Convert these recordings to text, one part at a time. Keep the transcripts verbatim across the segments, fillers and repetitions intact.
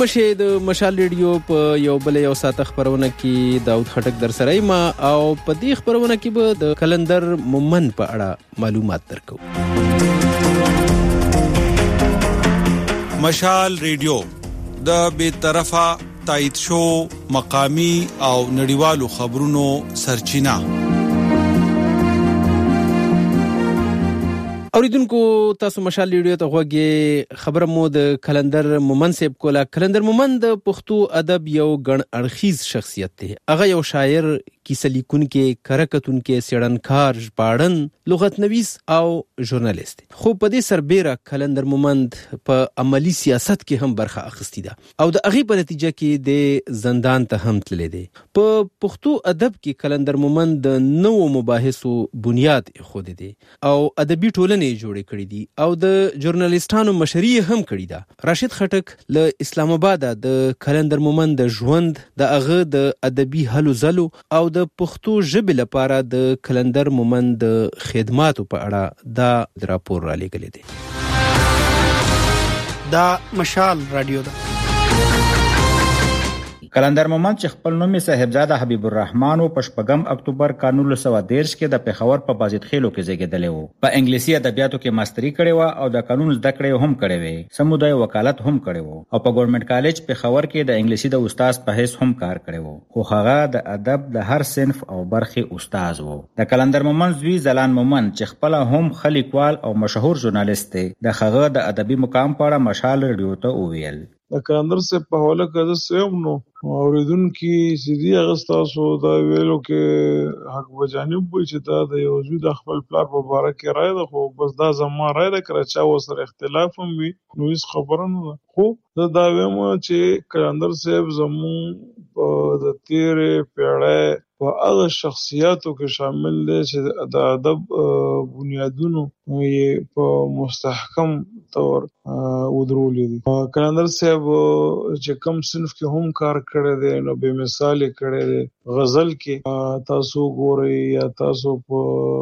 مشه د مشال ریډیو په یو بل یو ساعت خبرونه کې داود خټک در سره ما او په دې خبرونه کې به د کلندر مومن په اړه معلومات درکو. مشال ریډیو د بې طرفه تایید شو مقامی او نړیوالو خبرونو سرچینه. اوریدونکو تاسو مشال ریډیو ته غوږی خبره مو د کلندر مومن صاحب کوله. کلندر مومن د پښتو ادب یو ګڼ اړخیز شخصیت دی. هغه یو شاعر، کیسه لیکونکی، کرکټونکی، سیړنکار، ژباړن، لغت نویس او ژورنالیست دی. خو په دې سربېره کلندر مومن په عملی سیاست کې هم برخه اخیستې ده او د هغې په نتیجه کې د زندان ته هم تللی دی. په پښتو ادب کې کلندر مومن د نوو مباحثو بنیاد ایښودی دی او ادبي ټولنې جوړې کړې دي او د ژورنالیستانو مشري هم کړې ده. راشد خټک له اسلام آباد د کلندر مومن د ژوند، د هغه د ادبي هلو ځلو او د پښتو ژبې لپاره د کلندر مومن د خدماتو په اړه دا راپور را لېږلی دی. دا مشال رادیو ده. کلندر مومن چې خپل نوم یې صاحبزاده حبیب الرحمن او په شپږم اکتوبر کال نولس سوه دېرش کې د پېښور په بازید خیلو کې زیږېدلی و. په انګلیسي ادبیاتو کې ماستري کړې وه او د قانون زده کړې هم کړې وې. سمودای وکالت هم کړی و او په ګورنمنټ کالج پېښور کې د انګلیسي د استاد په حیث هم کار کړی و. خو هغه د ادب د هر صنف او برخې استاد و. د کلندر مومن زوی زلان مومن چې خپله هم ښه لیکوال او مشهور ژورنالیست دی، د هغه د ادبي مقام په اړه مشال ریډیو ته وویل. د کلندر صاحب په حواله کې زه سیم نو اوریدونکي سیدي هغه ستاسو دا ویلو کې حق بجانب وي چې دا د یو زوی د خپل پلار په باره کې رایه ده، خو بس دا زما رایه ده، که چا ورسره اختلاف هم وي نو هېڅ خبره نه ده. خو زه دا وایم چې کلندر صاحب زموږ په د تېرې پیړۍ په هغه شخصیاتو کې شامل دی چې د ادب بنیادونو یې په مستحکم طور ودرولي دي. کلندر صاحب چې کوم صنف کې هم کار کړی دی نو بې مثال یې کړی دی. غزل کې تاسو ګورئ یا تاسو په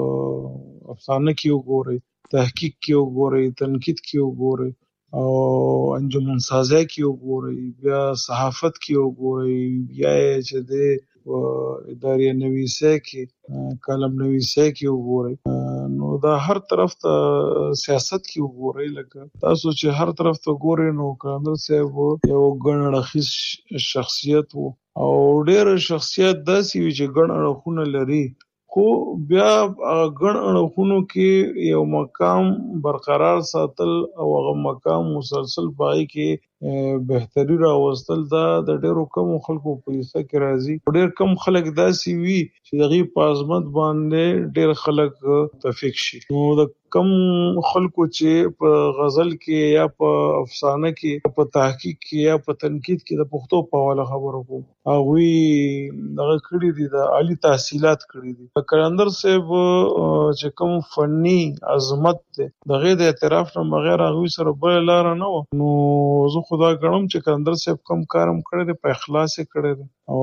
افسانه کې وګورئ، تحقیق کې وګورئ، تنقید کې وګورئ او انجمن سازی کې وګورئ، بیا صحافت کې وګورئ، بیا یې چې دی اداري نویسۍ کې کالم نویسۍ کې وګورئ، نو دا هر طرف ته سیاست کې وګورئ. لکه تاسو چې هر طرف ته ګورئ نو کلندر صاحب یو ګڼ اړخیز شخصیت و او ډېر شخصیت داسې وي چې ګڼ اړخونه لري، خو بیا ګڼ اړخونو کې یو مقام برقرار ساتل او هغه مقام مسلسل پای کې بهتري راوستل دا د ډېرو کمو خلکو په حصه کې راځي. ډېر کم خلک داسې وي چې د هغې په عظمت باندې ډېر خلک متفق شي. نو د کم خلکو چې په غزل کې یا په افسانه کې یا په تحقیق کې یا په تنقید کې د پښتو په حواله خبرو کوم، هغوی دغه کړي دي، د عالي تحصیلات کړي دي. د کلندر صاحب چې کوم فني عظمت دی د هغې د اعتراف نه بغیر هغوی سره بله لاره نه وه. نو زه خو دا ګڼم چې کلندر صاحب کوم کار هم کړی دی په اخلاص یې کړی دی او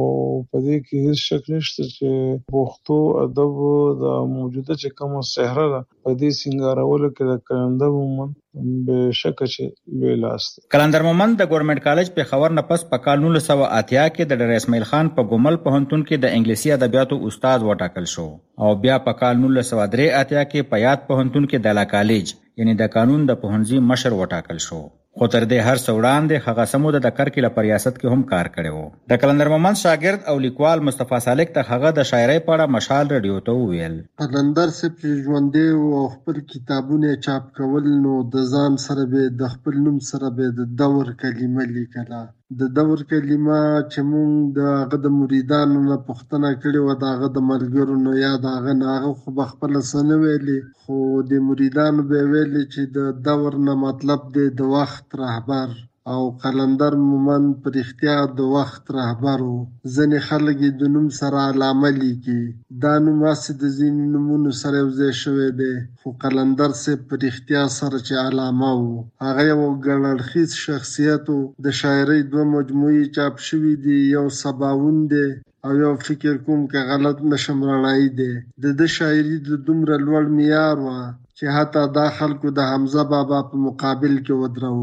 په دې کې هېڅ شک نشته چې پښتو ادب د موجوده چې کومه صحره ده په دې سینګارولو کې د کلندر مومن بې شکه چې لوی لاس دی. کلندر مومن د ګورنمنټ کالج پېښور نه پس په کال نولس سوه اتیا کې د ډاکټر اسماعیل خان په ګومل پوهنتون کې د انګلیسي ادبیاتو استاد وټاکل شو او بیا په کال نولس سوه درې اتیا کې په یاد پوهنتون کې د لا کالج یعنی د قانون د پوهنځي مشر وټاکل شو. خو تر دې هر څه وړاندې هغه سموده د کرکیله په ریاست کې هم کار کړی و. د کلندر مومن شاګرد او لیکوال مصطفی سالک ته هغه د شاعرۍ په اړه مشال ریډیو ته وویل. کلندر صاحب چې ژوندی و او خپل کتابونه چاپ کول نو د ځان سره به د خپل نوم سره به د دور کلمه لیکله. د دور کلمه چې مونږ د هغه د مریدانو نه پوښتنه کړې وه د هغه د ملګرو نه یا د هغه نه، هغه خو به خپله څه نه ویلې، خو د مریدانو به یې ویلې چې د دور نه مطلب دی د وخت رهبر او کلندر مومن په رښتیا د وخت رهبر و. ځینې خلک یې د نوم سره علامه لیکي، دا نوم هسې د ځینې نومونو سره یو ځای شوی دی، خو کلندر صاحب په رښتیا سره چې علامه و، هغه یو ګڼ اړخیز شخصیت و. د شاعرۍ دوه مجموعې چاپ شوي دي، یو سباوون دی او یو فکر کوم که غلط نشم رڼایي دی. د ده شاعري د دومره لوړ معیار وه چې حتی دا خلکو د حمزه بابا په مقابل کې ودرو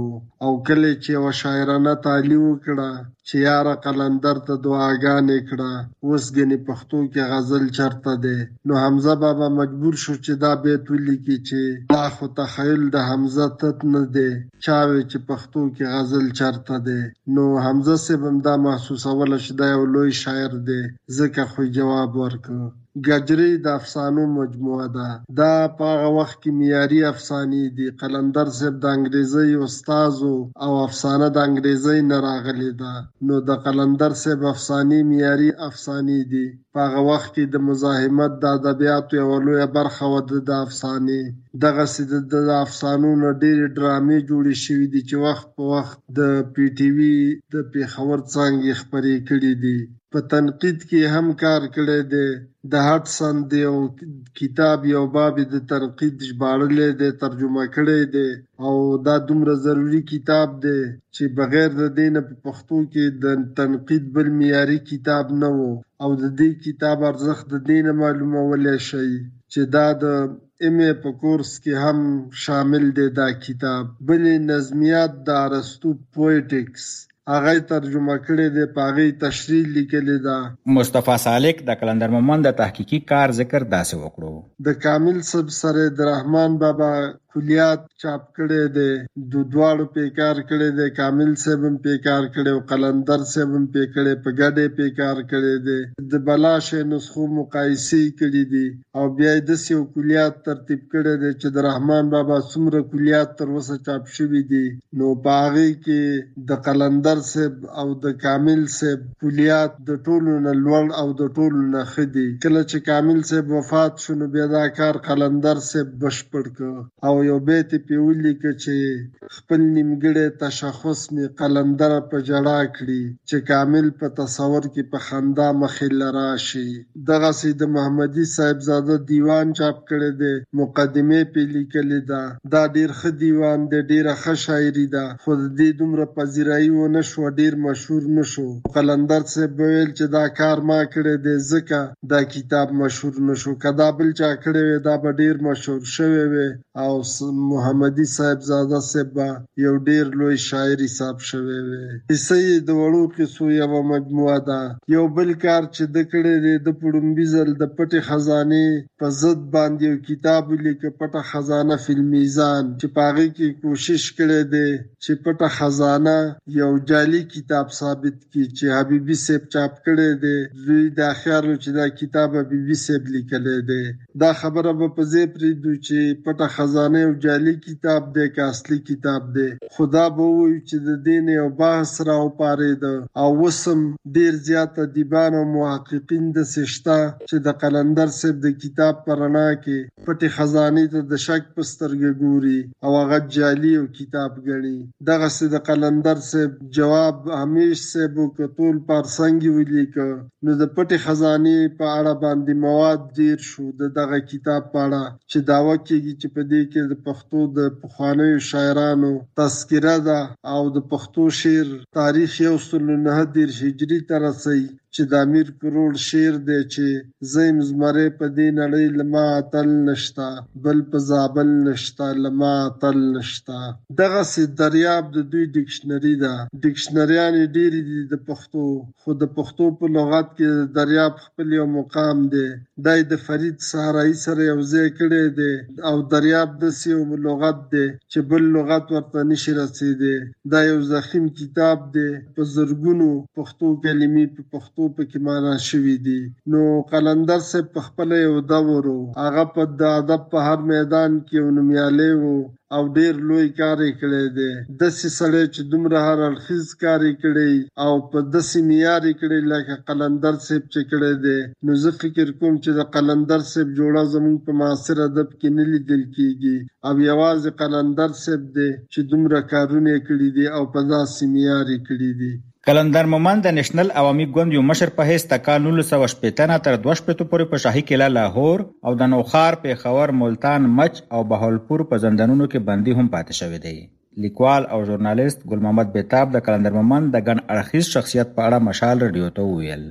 او کله چې یوه شاعرانه تعلیم وکړه چې یاره قلندر ته دعاګانې کړه، اوس ګنې پښتو کې غزل چرته دی. نو حمزه بابا مجبور شو چې دا بیت ولیکي چې دا خو تخیل د حمزه تت نه دی، چاوي چې پښتو کې غزل چرته دی. نو حمزه صاحب هم دا محسوسوله چې دا یو لوی شاعر دی، ځکه خو جواب ورکړ. ګجري د افسانو مجموعه ده. دا په هغه وخت کې معیاري افسانې دي. قلندر صاحب د انګریزي استاد او افسانه د انګریزي نه راغلې ده. نو د قلندر صاحب افسانې معیاري افسانې دي. په هغه وخت کې د مزاحمت د ادبیاتو یوه لویه برخه وه د افسانې. دغسې د افسانو نه ډېرې ډرامې جوړې شوي دي چې وخت په وخت د پی ټي وي د پېښور څانګې خپرې کړي دي. په تنقید کې هم کار کړی دی. د هټسن د یو کتاب یو باب د تنقید ژباړلی دی، ترجمه کړی دی، او دا دومره ضروري کتاب دی چې بغیر د دې نه په پښتو کې د تنقید بل معیاري کتاب نه و. او د دې کتاب ارزښت د دې نه معلومولی شئ چې دا د ام ای په کورس کې هم شامل دی دا کتاب. بلې نظمیات د ارسطو پویټکس هغه ترجمه کړی دی، په هغې تشریح لیکلې ده. مصطفی سالک د قلندر مومند د تحقیقي کار ذکر داسې وکړو. د کامل صاحب سره د رحمان بابا کلیات چاپ کړی دی، دو دواړو پې کار کړی دی. کامل صاحب هم پې کار کړی او قلندر صاحب هم پې کړی، په ګډه پې کار کړی دی. د بلاشې نسخو مقایسې کړي دي او بیا یې داسې یو کلیات ترتیب کړی دی چې د رحمان بابا څومره کلیات تر اوسه چاپ شوي دي، نو په هغې کې د قلندر صاحب او د کامل صاحب کلیات د ټولو نه لوړ او د ټولو نه ښه دي. کله چې کامل صاحب وفات شو نو بیا دا کار قلندر صاحب بشپړ کړ او یو بیت یې پې ولیکه چې خپل نیمګړی تشخص مې قلندر په ژړا کړي، چې کامل په تصور کې په خندا مخې له راشي. دغسې د محمدي صاحبزاده دیوان چاپ کړی دی، مقدمې پې لیکلې ده. دا ډېر ښه دیوان دی، ډېره ښه شاعري ده، خو د دې دومره پذیرایي ونه شوه، ډېر مشهور نه شو. قلندر صاحب به ویل چې دا کار ما کړی دی ځکه دا کتاب مشهور نه شو، که دا بل چا کړی وی دا به ډېر مشهور شوی وی او محمدي صاحبزاده صاحب به یو ډېر لوی شاعر حساب شوی وی. قصه یې د وړو قصو یوه مجموعه ده. یو بل کار چې ده کړی دی، د په لومړي ځل د پټې خزانې په ضد باندې یو کتاب ولیکه، پټه خزانه فی المیزان، چې په هغې کې کوشش کړی دی چې پټه خزانه یو جعلي کتاب ثابت کړي چې حبیبي صاحب چاپ کړی دی. دوی دا خیال و چې دا کتاب حبیبي صاحب لیکلی دی. دا خبره به په ځای پرېږدو چې پټه خزانه یو جعلي کتاب دی که اصلي کتاب دی، خو دا به ووایو چې د دې نه یو بحث راوپارېده. او اوس هم ډېر زیات ادیبان او محققین داسې شته چې د قلندر صاحب د کتاب په رڼا کې پټې خزانې ته د شک په سترګه ګوري او هغه جعلي یو کتاب ګڼي. دغسې د قلندر صاحب جواب همیش صاحب که ټول پارسنګ یې ولیکه، نو د پټې خزانې په اړه باندې مواد ډېر شو د دغه کتاب په اړه، چې دعوه کېږي چې په دې کې د پښتو د پخوانیو شاعرانو تذکره ده او د پښتو شعر تاریخ یو سل و نهه دېرش هجري ته رسوي، چې د امیر کروړ شعر دی چې زیم زمری په دې نړۍ له ما اتل نشته، بل په زابل نشته له ما اتل نشته. دغسې دریاب د دوی ډکشنري ده. ډکشنریانې ډېرې دي د پښتو، خو د پښتو په لغت کې د دریاب خپل یو مقام دی. دا یې د فرید صحرایي سره یو ځای کړی دی او دریاب داسې یو لغت دی چې بل لغت ورته نشي رسېدی. دا یو ضخیم کتاب دی، په زرګونو پښتو کلمې په پښتو پکې معنا شوي دي. نو قلندر صاحب په خپله یو دور و، هغه په د ادب په هر میدان کې یو نومیالی و او ډېر لوی کار یې کړی دی. داسې سړی چې دومره هر اړخیز کار یې کړی او په داسې معیار یې کړی لکه قلندر صاحب چې کړی دی، نو زه فکر کوم چې د قلندر صاحب جوړه زموږ په معاصر ادب کې نه لیدل کېږي او یوازې قلندر صاحب دی چې دومره کارونه یې کړي دي او په داسې معیار یې کړي دي. قلندر مومند د نېشنل عوامي ګوند یو مشر په حیث د کال نولس سوه شپېته نه تر دوه شپېتو پورې په شاهي قلعه لاهور او د نوښار، پېښور، ملتان، مچ او بهاولپور په زندانونو کې بندي هم پاتې شوی دی. لیکوال او ژورنالیست ګل محمد بیتاب د قلندر مومند د ګڼ اړخیز شخصیت په اړه مشال رادیو ته وویل.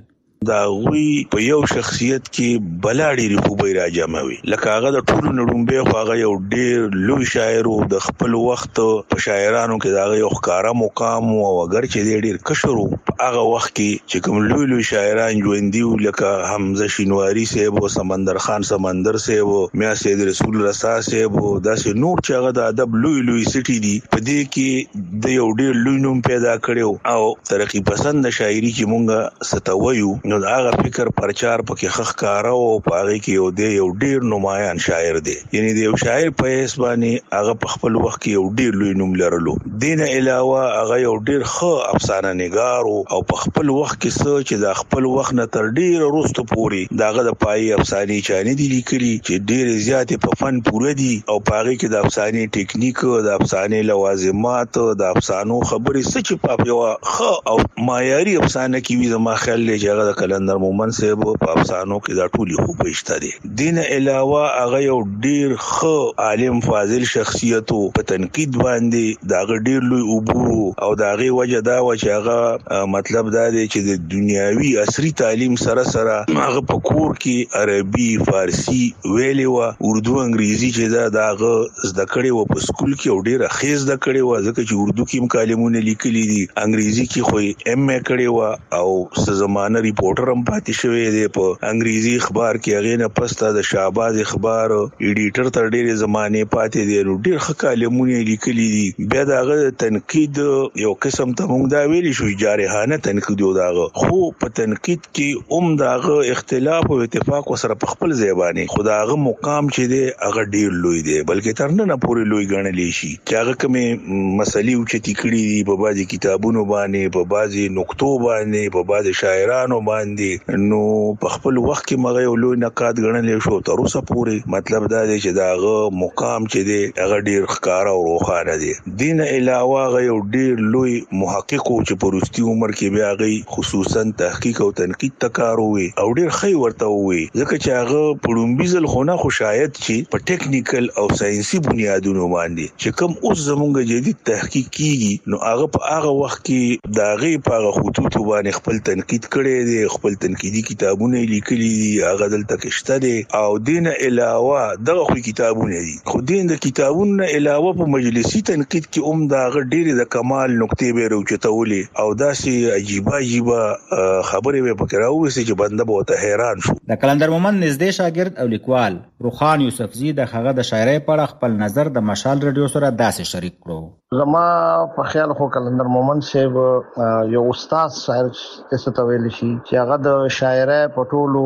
دا غوي په یو شخصیت کې بلاړي خوبي راجموي لکه هغه د ټولو نړومبه خو هغه یو ډیر لوی شاعر او د خپل وخت په شاعرانو کې دا یو ښکارا مقام او اگر چې ډیر کشرو هغه وخت کې چې کوم لوی لوی شاعران ژوندۍ لکه حمزه شینواری صاحب او سمندر خان سمندر صاحب میا سید رسول رسا صاحب دا سه نور چې هغه د ادب لوی لوی سټي دي په دې کې د یو ډیر لوی نوم پیدا کړو او ترقی پسند شاعري چې مونږه ستویو نو هغه فکر پرچار پکې خخ کارو او پاره کې یو دی یو ډیر نمایان شاعر دی یعنی د یو شاعر په اسباني هغه په خپل وخت کې یو ډیر لوی نوم لرلو دین علاوه هغه یو ډیر ښه افسانه نگار او په خپل وخت کې څه چې د خپل وخت نه تر ډیر وروسته پوري داغه د پای افسانه چانه دي لیکلي چې ډیر زیات په فن پوره دي او پاره کې د افسانه ټیکنیک د افسانه لوازمات د افسانو خبرې څه چې په یو ښه او معیاري افسانه کې وي زما خیال دی چې هغه د کلندر مومن صاحب په افسانو کې دا ټولي خو پېشته دي دین علاوه هغه یو ډیر ښه عالم فاضل شخصیت په تنقید باندې داغه ډیر لوی عبور او داغه وجه دا و چې هغه مطلب دا دی چې د دنیاوي عصري تعلیم سره سره هغه په کور کې عربي فارسی ویلي و اردو انګریزي چې دا داغه زده کړي و په سکول کې او ډیر خیز زده کړي و ځکه چې اردو کې مکالمونه لیکلي دي انګریزي کې خو ایم ای کړي و او څه زمانه ریپورټر هم پاتې شوی دی په انګریزي اخبار کې هغه نه پسته د شهباز اخبار ایډیټر تر ډیر زمانه پاتې دی نو ډیر ښه کالمونه لیکلي دي بیا داغه تنقید یو قسم ته موږ دا ویلي شو جارحانه تنقید یو داغه خو په تنقید کې اوم داغه اختلاف او اتفاق سره په خپل ځبانه خداغه مقام چې دی هغه ډیر لوی دی بلکې تر نه پورې لوی ګڼل شي چې هغه کومه مسلې او چې تکړی دي په بعضي کتابونو باندې په بعضي نقطو باندې په بعضي شاعرانو باندې نو په خپل وخت کې مغه یو لوی نقاد ګڼل شو تر اوسه پورې مطلب دا دی چې داغه مقام چې دی هغه ډیر ښکارا او روخانه دی دین علاوه هغه یو ډیر لوی محقق او چې په وروستي عمر کې بیا غي خصوصا تحقیق او تنقید تکاروي او ډیر خی ورته وي ځکه چې هغه پړومبیزل خونه خو شاید چې په ټیکنیکل او ساينسي بنیادونو باندې چې کوم اوس زمونږ جدید تحقیق کیږي نو هغه په هغه وخت کې داغه په هغه خطوط باندې خپل تنقید کړي دي خپل تنقیدي کتابونه لیکلي دي هغه دلته کېشته دي او دین علاوه دغه خو کتابونه دي خو دین د کتابونو علاوه په مجلسي تنقید کې اوم داغه ډیر د کمال نقطې به روچتولې او داسې عجیب عجیب خبرې به پکراوي چې بنده به ته حیران شو د کلندر مومن نږدې شاګرد او لیکوال روخان یوسفزي د هغه د شاعرۍ په اړه خپل نظر د مشال رادیو سره داسې شریک کړو زما په خیال خو کلندر مومن صاحب یو استاد شاعر څه ته ویل شي چې هغه د شاعرۍ په ټولو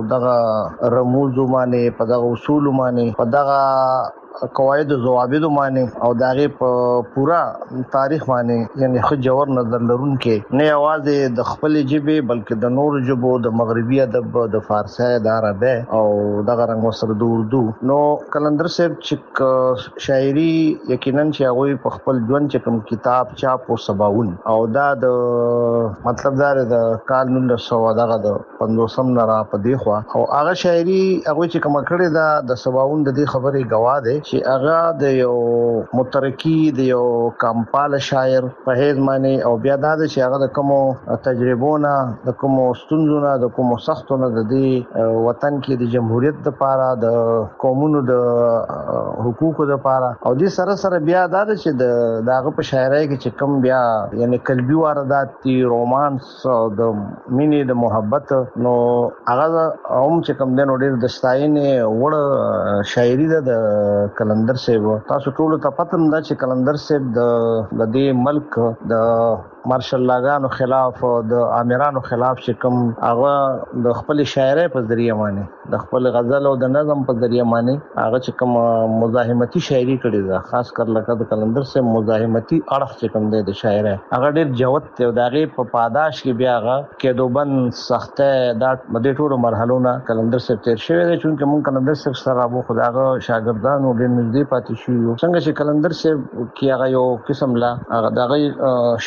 دغه رموز باندې په دغه اصول باندې په دغه قواعد او ضوابط باندې او داغه په پورا تاریخ باندې یعنی خو جوړ نظر لرونکې نه आवाज د خپل جبه بلکې د نور جبو د مغربي ادب د فارسی د عربی او دغه رنګ سره د اردو نو کلندر صاحب چې شاعري یقینا چې هغه په خپل ژوند چې کوم کتاب چاپ او سباون او دا د مطلب دا د کال نولس سو دغه د پندوسم نه را پدې خو او هغه شاعري هغه چې کوم کړی دا د سباون د دې خبرې گواه ده چې هغه د یو مترکی د یو کمپال شاعر په هیڅ معنی او بیا دا چې هغه د کومو تجربونه د کومو ستونزونه د کومو سختونه د دې وطن کې د جمهوریت لپاره د قومونو د حقوقو لپاره او دې سره سره بیا دا چې د داغه په شاعرۍ کې چې کوم بیا یعنی قلبي واردات دي رومانس د مینې د محبت نو هغه هم چې کوم د نوډیر د ستاینې وړ شاعري د کلندر صاحب تاسو ټول ته پته مده چې کلندر صاحب د دې ملک د مارشل لاګانو خلاف د امیرانو خلاف چې کوم هغه د خپل شاعرۍ په ذریعہ باندې د خپل غزل او د نظم په ذریعہ باندې هغه چې کوم مزاحمتي شاعري کړې ده خاص کر لکه د کلندر صاحب مزاحمتي اړخ چې کوم دی د شاعرۍ هغه ډېر جوت دی او دغه په پاداش کې بیا هغه کېدوبن سخته دا د ټولو مرحلو نه کلندر صاحب تیر شوی دی چې موږ کلندر صاحب سره ابو خداغه شاګردانو ډېر نږدې پاتې شو څنګه چې کلندر صاحب کې هغه یو قسم لا هغه دغه شخصیت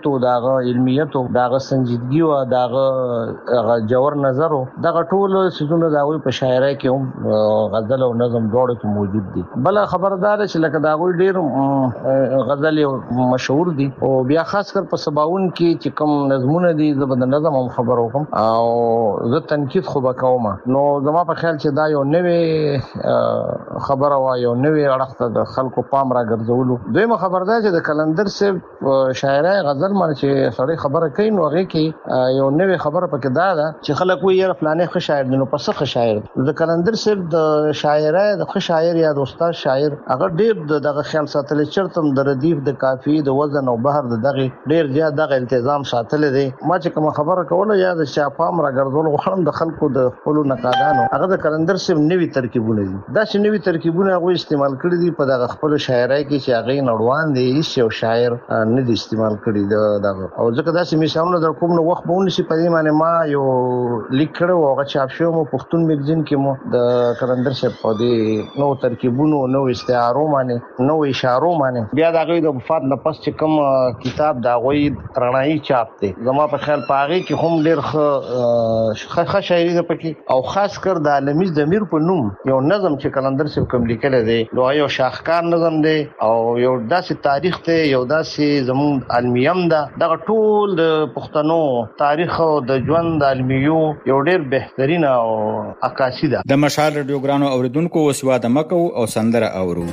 او داغه علمیت او داغه سنجیدګي او داغه جوور نظر او دغه ټول سيزونه داوی په شاعرۍ کې هم غزل او نظم دواړو کې موجود دي. بل خبردار چې لکه داوی ډیر غزل مشهور دي او بیا خاص کر په سباون کې چې کوم نظمونه دي زبد نظم هم خبر وکم او زه تنقید خو وکوم. نو زما په خیال چې دا یو نوې خبره وای یو نوې اړخته د خلکو پام را ګرځولو. دویمه خبر ده چې د کلندر صاحب شاعرۍ غزل باندې چې سړی خبره کوي نو هغه کې یو نوې خبره پکې دا ده چې خلک وایي یاره فلانه ښه شاعر دی نو پس ښه شاعر. د کلندر صاحب د شاعرۍ د ښه شاعر یا د استاد شاعر هغه ډېر دغه خیال ساتل چرتم د ردیف د کافی د وزن او بحر د دغه ډېر زیات دغه التزام ساتل دي. ما چې کوم خبره کوله یا د شاپام را ګرځول غوښم د خلکو د خپل نقادانو هغه د کلندر صاحب نوې ترکیبونه دي. دا چې نوې ترکیبونه هغه استعمال کړی دي په دغه خپل شاعرۍ کې چې هغه نړوان دي هیڅ یو شاعر نه دي استعمال کړی دغه. او ځکه دا چې مثالونه در کوم نو وخت به ونشي په دې معنی ما یو لیک کړو هغه چاپ شو مو پښتون میگزین کې مو د کلندر صاحب په دې نو ترکیبونو نو استعارو باندې نو اشارو باندې بیا دغه د وفات نه پس چې کوم کتاب دا غوي رڼایي چاپ دی. زما په خیال پاغي کې هم ډېر ښه ښه شاعري ده پکې او خاص کر د عالمي ضمیر په نوم یو نظم چې کلندر صاحب کوم لیکل دی نو یو شاهکار نظم دی او یو داسې تاریخ دی یو داسې زمون علمیم ده دغه ټول د پښتنو تاریخ او د ژوند علمیو یو ډېر بهترین او عکاسي ده. د مشال رادیوګرانو اوریدونکو وسواده مکو او سندره اورو.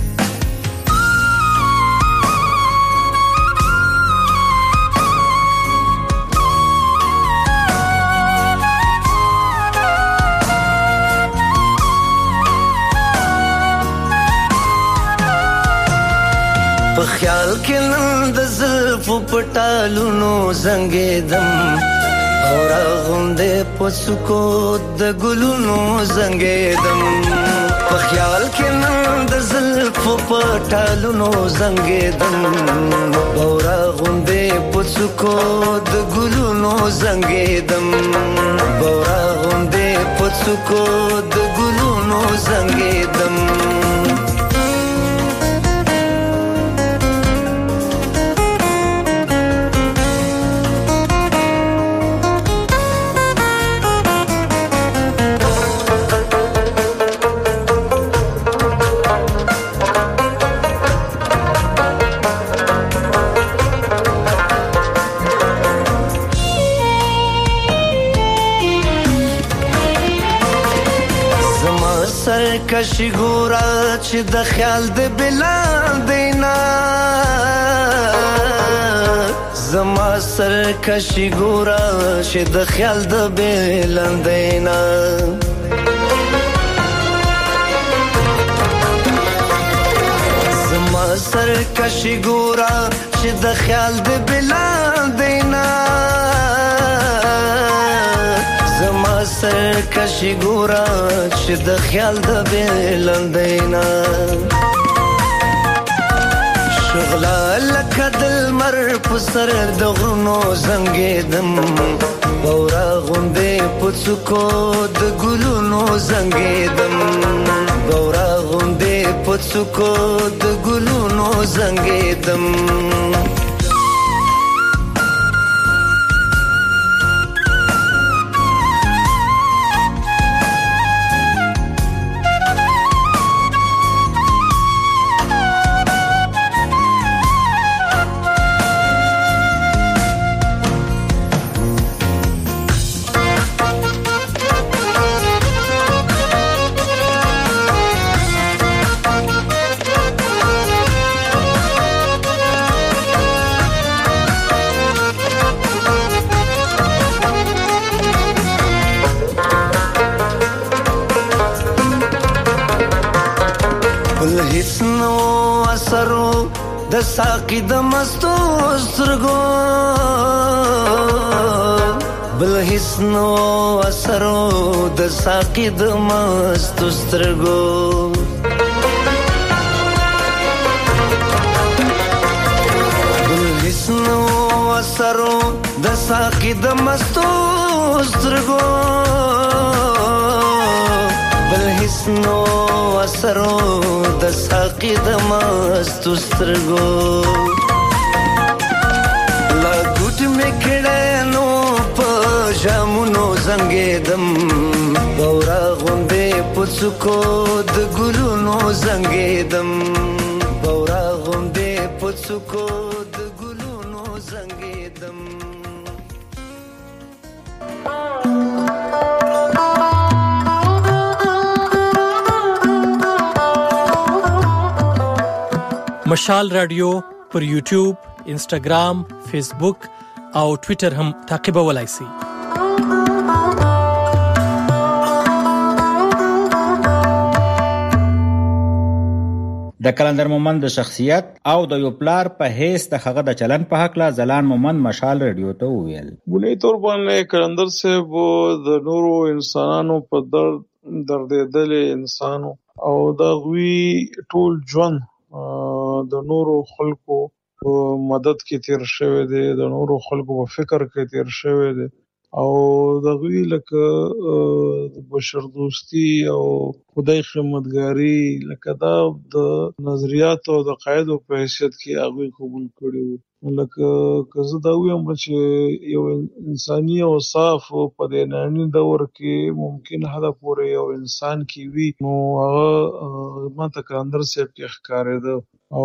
په خیال کې نن د زلفو پټالونو زنګېدم او راغونډې په سکوت د ګلونو زنګېدم. په خیال کې نن د زلفو پټالونو زنګېدم او راغونډې په سکوت د ګلونو زنګېدم او راغونډې په سکوت د ګلونو زنګېدم. کشي ګورا چې د خیال د بلال دینا زما سر کشي ګورا چې د خیال د بلال دینا زما سر کشي ګورا چې د خیال د بلال دینا زما سر کشي ګورا چې د خیال د بلندینا شغله لکه د لمر په سر د غرونو زنګېدم بورا غوندې په څوکو د ګلونو زنګېدم بورا غوندې په څوکو د ګلونو زنګېدم. د ساقي د مستو سترګو بل هیڅ نو اثرو د ساقي د مستو سترګو بل هیڅ نو اثرو د ساقي د مستو سترګو بل هیڅ نو اثرو د ساقي د مستو سترګو زنګېدم بورا غوندې پڅکو د ګلونو زنګېدم بورا غوندې پڅکو د ګلونو زنګېدم. مشال رادیو پر یوټیوب، انسټاګرام، فیسبوک او ټویټر هم تعقیبولای شئ. د کلندر مومند د شخصیت او د یو پلار په حیث د هغه د چلن په حق لا ځلان مومند مشال رادیو ته وویل. بنیادی طور باندې کلندر صاحب د نورو انسانانو په درد دردېدلې انسانو او د غوي ټول ژوند د نورو خلکو په مدد کې تیر شوی دی، د نورو خلکو په فکر کې تیر شوی دی او د غوی لکه بشر دوستی او خدای خدمتګاری لکه دا د نظریات او د قاعده په حیثیت کې هغه قبول کړي وو. لکه که زه دا وایم چې یو انساني او صاف په دې ننني دور کې ممکن حدا پورې یو انسان کې وي نو هغه ماته کلندر صاحب کې ښکارېده او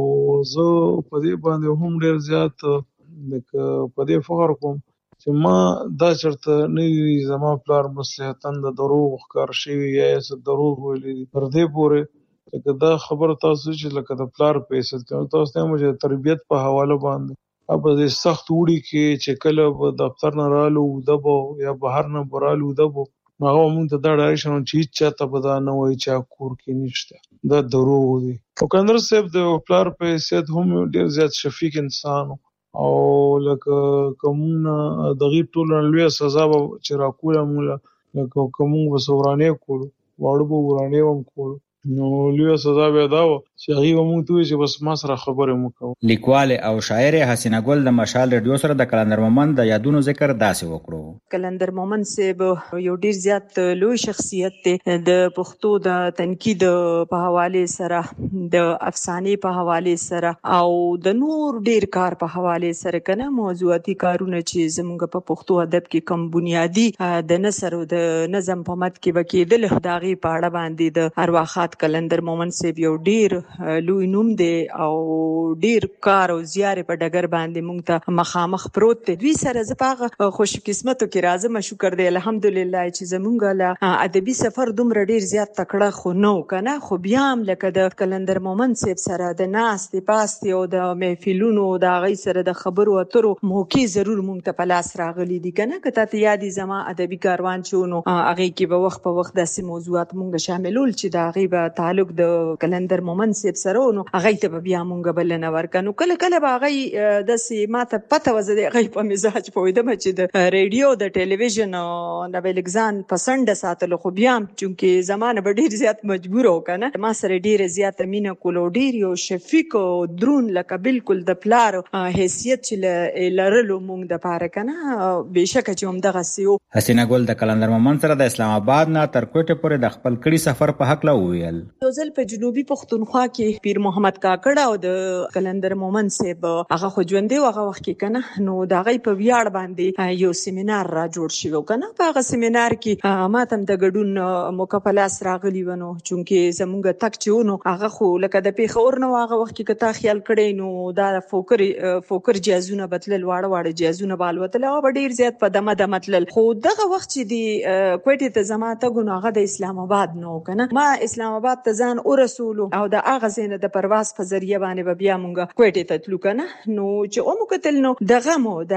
زه په دې باندې هم ډېر زیات لکه په دې فخر کوم چې ما دا چرته نه زما پلار مصلحتاً د دروغ ښکار شوي یا یې څه دروغ ویلي دي تر دې پورې لکه دا خبره تاسو چې لکه د پلار په حیثیت کې تاسو ته وایم چې تربیت په حواله باندې اب د سخت وړي کې چې کله به دفتر نه رالو دبو یا بهر نه برالو دبو هغه موږ ته دا ډایرکشن چې چاته به دا نه وایي چې کور کې نشته دا دروغ دي. او کلندر صاحب د پلار په حیثیت هم ډېر زیات شفیق انسان او لکه کومونه دغه ټول لوی سزا چې راکوله موږ لکه کوم وسورانه کول واړو به ورانه هم کول نو لوی سزا به دا و چې هغه موږ ته چې بس ما سره خبره مو. لیکوال او شاعر حسینه ګل د مشال رادیو سره د کلندر مومند د یادونو ذکر داسې وکړو. کلندر مومند صاحب یو ډیر زیات لوی شخصیت دی د پښتو د تنقید په حواله سره د افسانې په حواله سره او د نور ډیر کار په حواله سره کنه موضوعاتي کارونه چې زموږ په پښتو ادب کې کم بنیادی د نثر او د نظم په مت کې وکیدل داغي پاړه باندې د ارواخات کلندر مومند صاحب یو ډیر لوی نوم دی او ډیر کار او زیار په ډګر باندې مونږ ته مخامخ پروت دی. دوی سره زپاغه خوش قسمتو کې راځم شکر دی الحمدلله چې زمونږ له ادبي سفر دومره ډیر زیات تکړه خو نو کنه خو بیا هم لکه د کلندر مومند صاحب سره د ناستې پاستې او د محفلونو د غي سره د خبرو اترو موقع ضرور مونږ ته په لاس راغلي دي کنه کته ته یادي زما ادبي کاروان چونو هغه کې به وخت په وخت داسې موضوعات مونږ شاملول چې دا غي به تعلق د کلندر مومند صاحب سره نو هغه ته بیا مونږ بل نه ورکنو کله کله به هغه د سي ماته پته وزه هغه په مزاج پویدم چې د ریډیو د ټلویزیون د بلګزان پسند ساتلو خو بیا چونکه زمانه به ډیر زیات مجبور وکنه ما سره ډیر زیات مینه کولو ډیر یو شفیق او درون لکه بالکل د پلار حیثیت چې لرلو مونږ د پاره کنه بهشکه چې هم دغه سیو. حسینه ګل د کلندر مومند سره د اسلام آباد نه تر کوټه پورې د خپل کړي سفر په حق لا وویل. یو ځل په جنوبي پښتونخوا کې پیر محمد کاکړ او د کلندر مومند صاحب هغه خو ژوندې هغه وخت کې کنه نو دا غي په ویاړ باندې یو سیمینار را جوړ شوی کنه په هغه سیمینار کې ماتم د ګډون مکفلاس راغلی ونه چونکه زمونږ تک چونو هغه خو لکه د پیښور نو هغه وخت کې کته خیال کړي نو دا فوکر فوکر جیازونه بتل واړه واړه جیازونه بالوتل او ډیر زیات په دمه د متل خو دغه وخت چې دی کوټه ته زماته ګناغه د اسلام آباد نو کنه ما اسلام آباد ته ځان او رسول او د اغه زینه د پرواز په ذریعہ باندې بیا مونږه کوټه ته تلو کنه نو چې او مو کتل نو دغه مو د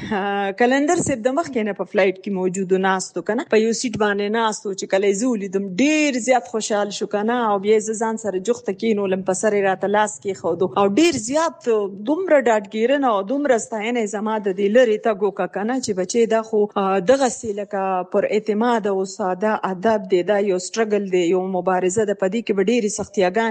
کلندر صاحب د مخ کې نه په فلایټ کې موجود ناستو کنه په یو سیټ باندې ناستو چې کله زولیدم ډیر زیات خوشحال شو کنه او بیا ځان سره جوخت کینو لم په سره راته لاس کې خودو او ډیر زیات دومره ډاډګیرنه او دومره ستاینه زما د دلری ته ګوکا کنه چې بچي دا خو دغه سیلکه پر اعتماد او ساده ادب دی دا یو سټرګل دی یو مبارزه د پدې کې ډېری سختیاګانې راځي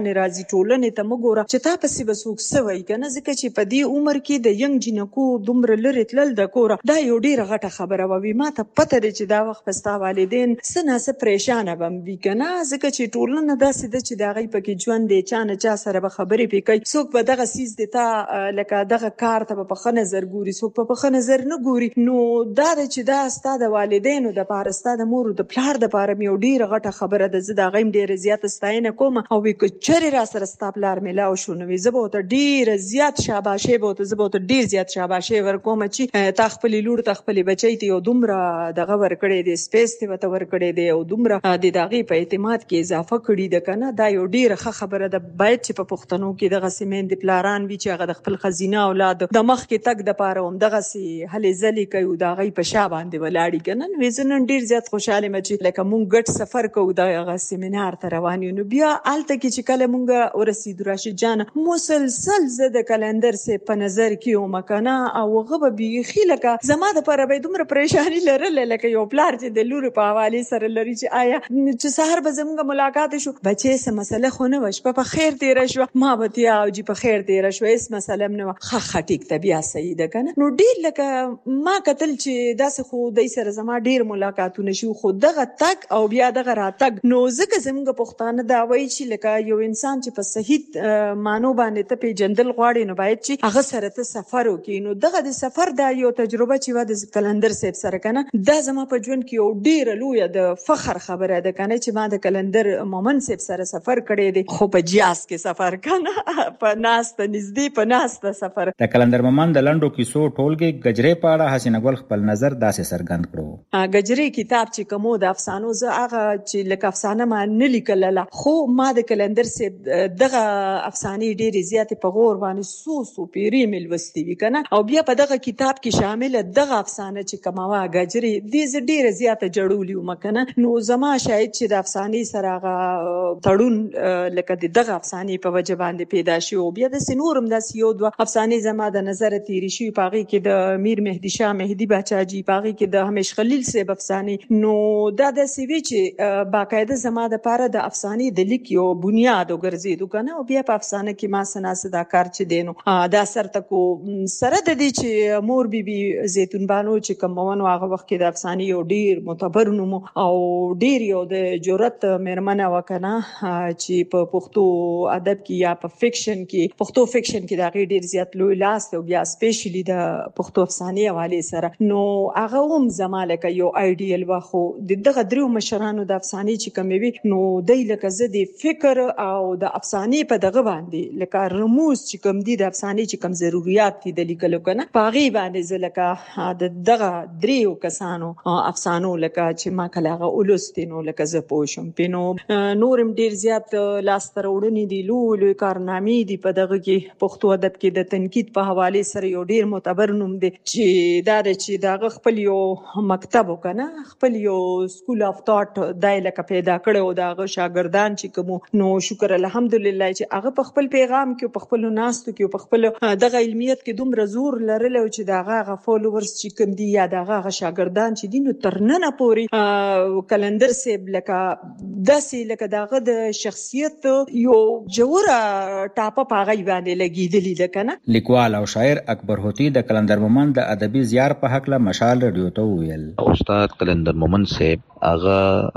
راځي ټولنې ته مګوره چې تا پسې به څوک سوی کنه، ځکه چې په دې عمر کې د ینګ جنکو دومره لرې تلل د کوره دا یو ډیره غټه خبره وي. ما ته پته دی چې دا وخت پستا والدین څه نه څه پریشانه بم وي کنه، ځکه چې ټولنه داسې ده چې د هغې پکې ژوند دی، چا نه چا سره به خبرې پې کوي، څوک به دغه څیز دی تا لکه دغه کار ته به په ښه نظر ګوري، څوک په ښه نظر نه ګوري. نو دا ده چې دا ستا د والدینو دپاره ستا د مور د پلار دپاره مې یو ډیره غټه خبره ده. زه د هغې هم ډیره زیاته ستاینه کوم او وی که چرې را سره ستا پلار میلاو شو نو زه به ورته ډیره زیات شاباشي به ورته زه به ورته ډیر زیات شاباشي ورکوم چې تا خپلې لور ته خپلې بچی ته یو دومره دغه ورکړی دی، سپیس ته ورته ورکړی دی او دومره د هغې په اعتماد کې اضافه کړي ده کنه. دا یو ډیره ښه خبره ده. باید چې په پښتنو کې دغسې میندې پلاران وي چې هغه د خپل ښځینه اولاد د مخکې تګ دپاره همدغسې هلې ځلې کوي او د هغې په شا باندې ولاړي کنه. نو زه نن ډیر زیات خوشحاله یم چې لکه مونږ ګډ سفر کوو دغه سیمینار ته روان یو. نو بیا هلته کې چې کله مونږ ورسېدو راشد جان مسلسل زه د کلندر صاحب په نظر کې وم کنه او هغه به بیخي لکه زما دپاره به یې دومره پریشاني لرله لکه یو پلار چې د لورې په حوالې سره لري چې آیا چې سهار به زموږ ملاقات شو بچې څه مسله خو نه وه، شپه په خیر تېره شوه، ما به تیا او جي په خیر تېره شوه، هېڅ مسله هم نه وه. ښه ښه ټیک ته بیا صحیح ده که نه. نو ډېر لکه ما کتل چې داسې خو دی سره زما ډېر ملاقاتونه شي، خو دغه تګ او بیا دغه راتګ نو ځکه زموږ پښتانه دا وایي چې لکه یو انسان چې په صحیح معنو باندې ته پېژندل غواړي نو باید چې هغه سره ته سفر وکړي. نو دغه د سفر دا یو تجربه چې وه د کلندر صاحب سره که نه دا زما په ژوند کې یو ډېره لویه د فخر خبره ده که نه چې ما د کلندر مومن صاحب سره سفر کړی دی، خو په جیاز کې سفر که نه په ناسته نږدې په ناسته سفر. د کلندر مومن د لنډو کیسو ټولګې گجرې په اړه حسینه ګل خپل نظر داسې څرګند کړو. گجرې کتاب چې کوم د افسانو زه هغه چې لکه افسانه ما نه لیکله، خو ما د کلندر صاحب دغه افسانې ډېرې زیاتې په غور باندې څو څو پیرې مې لوستې وي که نه. او بیا په دغه کتاب کې شامله دغه افسانه چې کومه وه گجرې دې زه ډېره زیاته جړولې وم که نه. نو زما شاید چې د افسانې سره هغه تړون لکه د دغه افسانې په وجه باندې پیدا شي. او بیا داسې نور هم داسې یو دوه افسانې زما د نظره تېرې شوي، په هغې کې د میر مهدي شاه مهدي باچاجي، په هغې کې د همیش خلیل صاحب افسانې. نو دا داسې وي چې باقاعده زما دپاره د افسانې د لیک یو بنیاد وګرځېدو که نه. او بیا په افسانه کې ما څه ناسه دا کار چې دی نو دا سرته کو سره د دې چې مور بي بي زیتون بانو چې کوم مومن هغه وخت کې د افسانې یو ډېر معتبر نوم او ډېر یو د جرأت مېرمنه وه که نه چې په پښتو ادب کې یا په فکشن کې پښتو فکشن کې د هغې ډېر زیات لوی لاس دی او بیا سپیشلي د پښتو افسانې حوالې سره. نو هغه هم زما لکه یو آیډیل وه. خو د دغه دریو مشرانو د افسانې چې کومې وي نو دی لکه زه د فکر او د افسانې په دغه باندې لکه رموز چې کوم دي د افسانې چې کوم ضروریات دي د لیکلو که نه په هغې باندې زه لکه د دغه دریو کسانو افسانو لکه چې ما کله هغه ولوستې نو لکه زه پوه شم پې. نو نور هم ډېر زیات لاسته راوړنې دي، لوی لوی کارنامې دي په دغه کې پښتو ادب کې. د تنقید په حوالې سره یو ډېر معتبر نوم دی چې دا دی چې د هغه خپل یو مکتب و که نه خپل یو سکول آف تاټ دا یې لکه پیدا کړی و د هغه شاګردان چې کوم. نو شکر الحمدلله چې هغه په خپل پیغام کې په خپلو ناستو کې په خپل دغه علمیت کې دومره زور لرلی او چې د هغه هغه فالوورز چې کوم دي یا د هغه هغه شاګردان چې دي نو تر ننه پورې کلندر صاحب لکه داسې لکه د هغه د شخصیت یو جوړه ټاپه په هغې باندې لګېدلې ده که نه. لیکوال او شاعر اکبر هوتي د کلندر مومن د ادبي زیار په هکله مشال رادیو ته وویل. استاد کلندر مومن صاحب هغه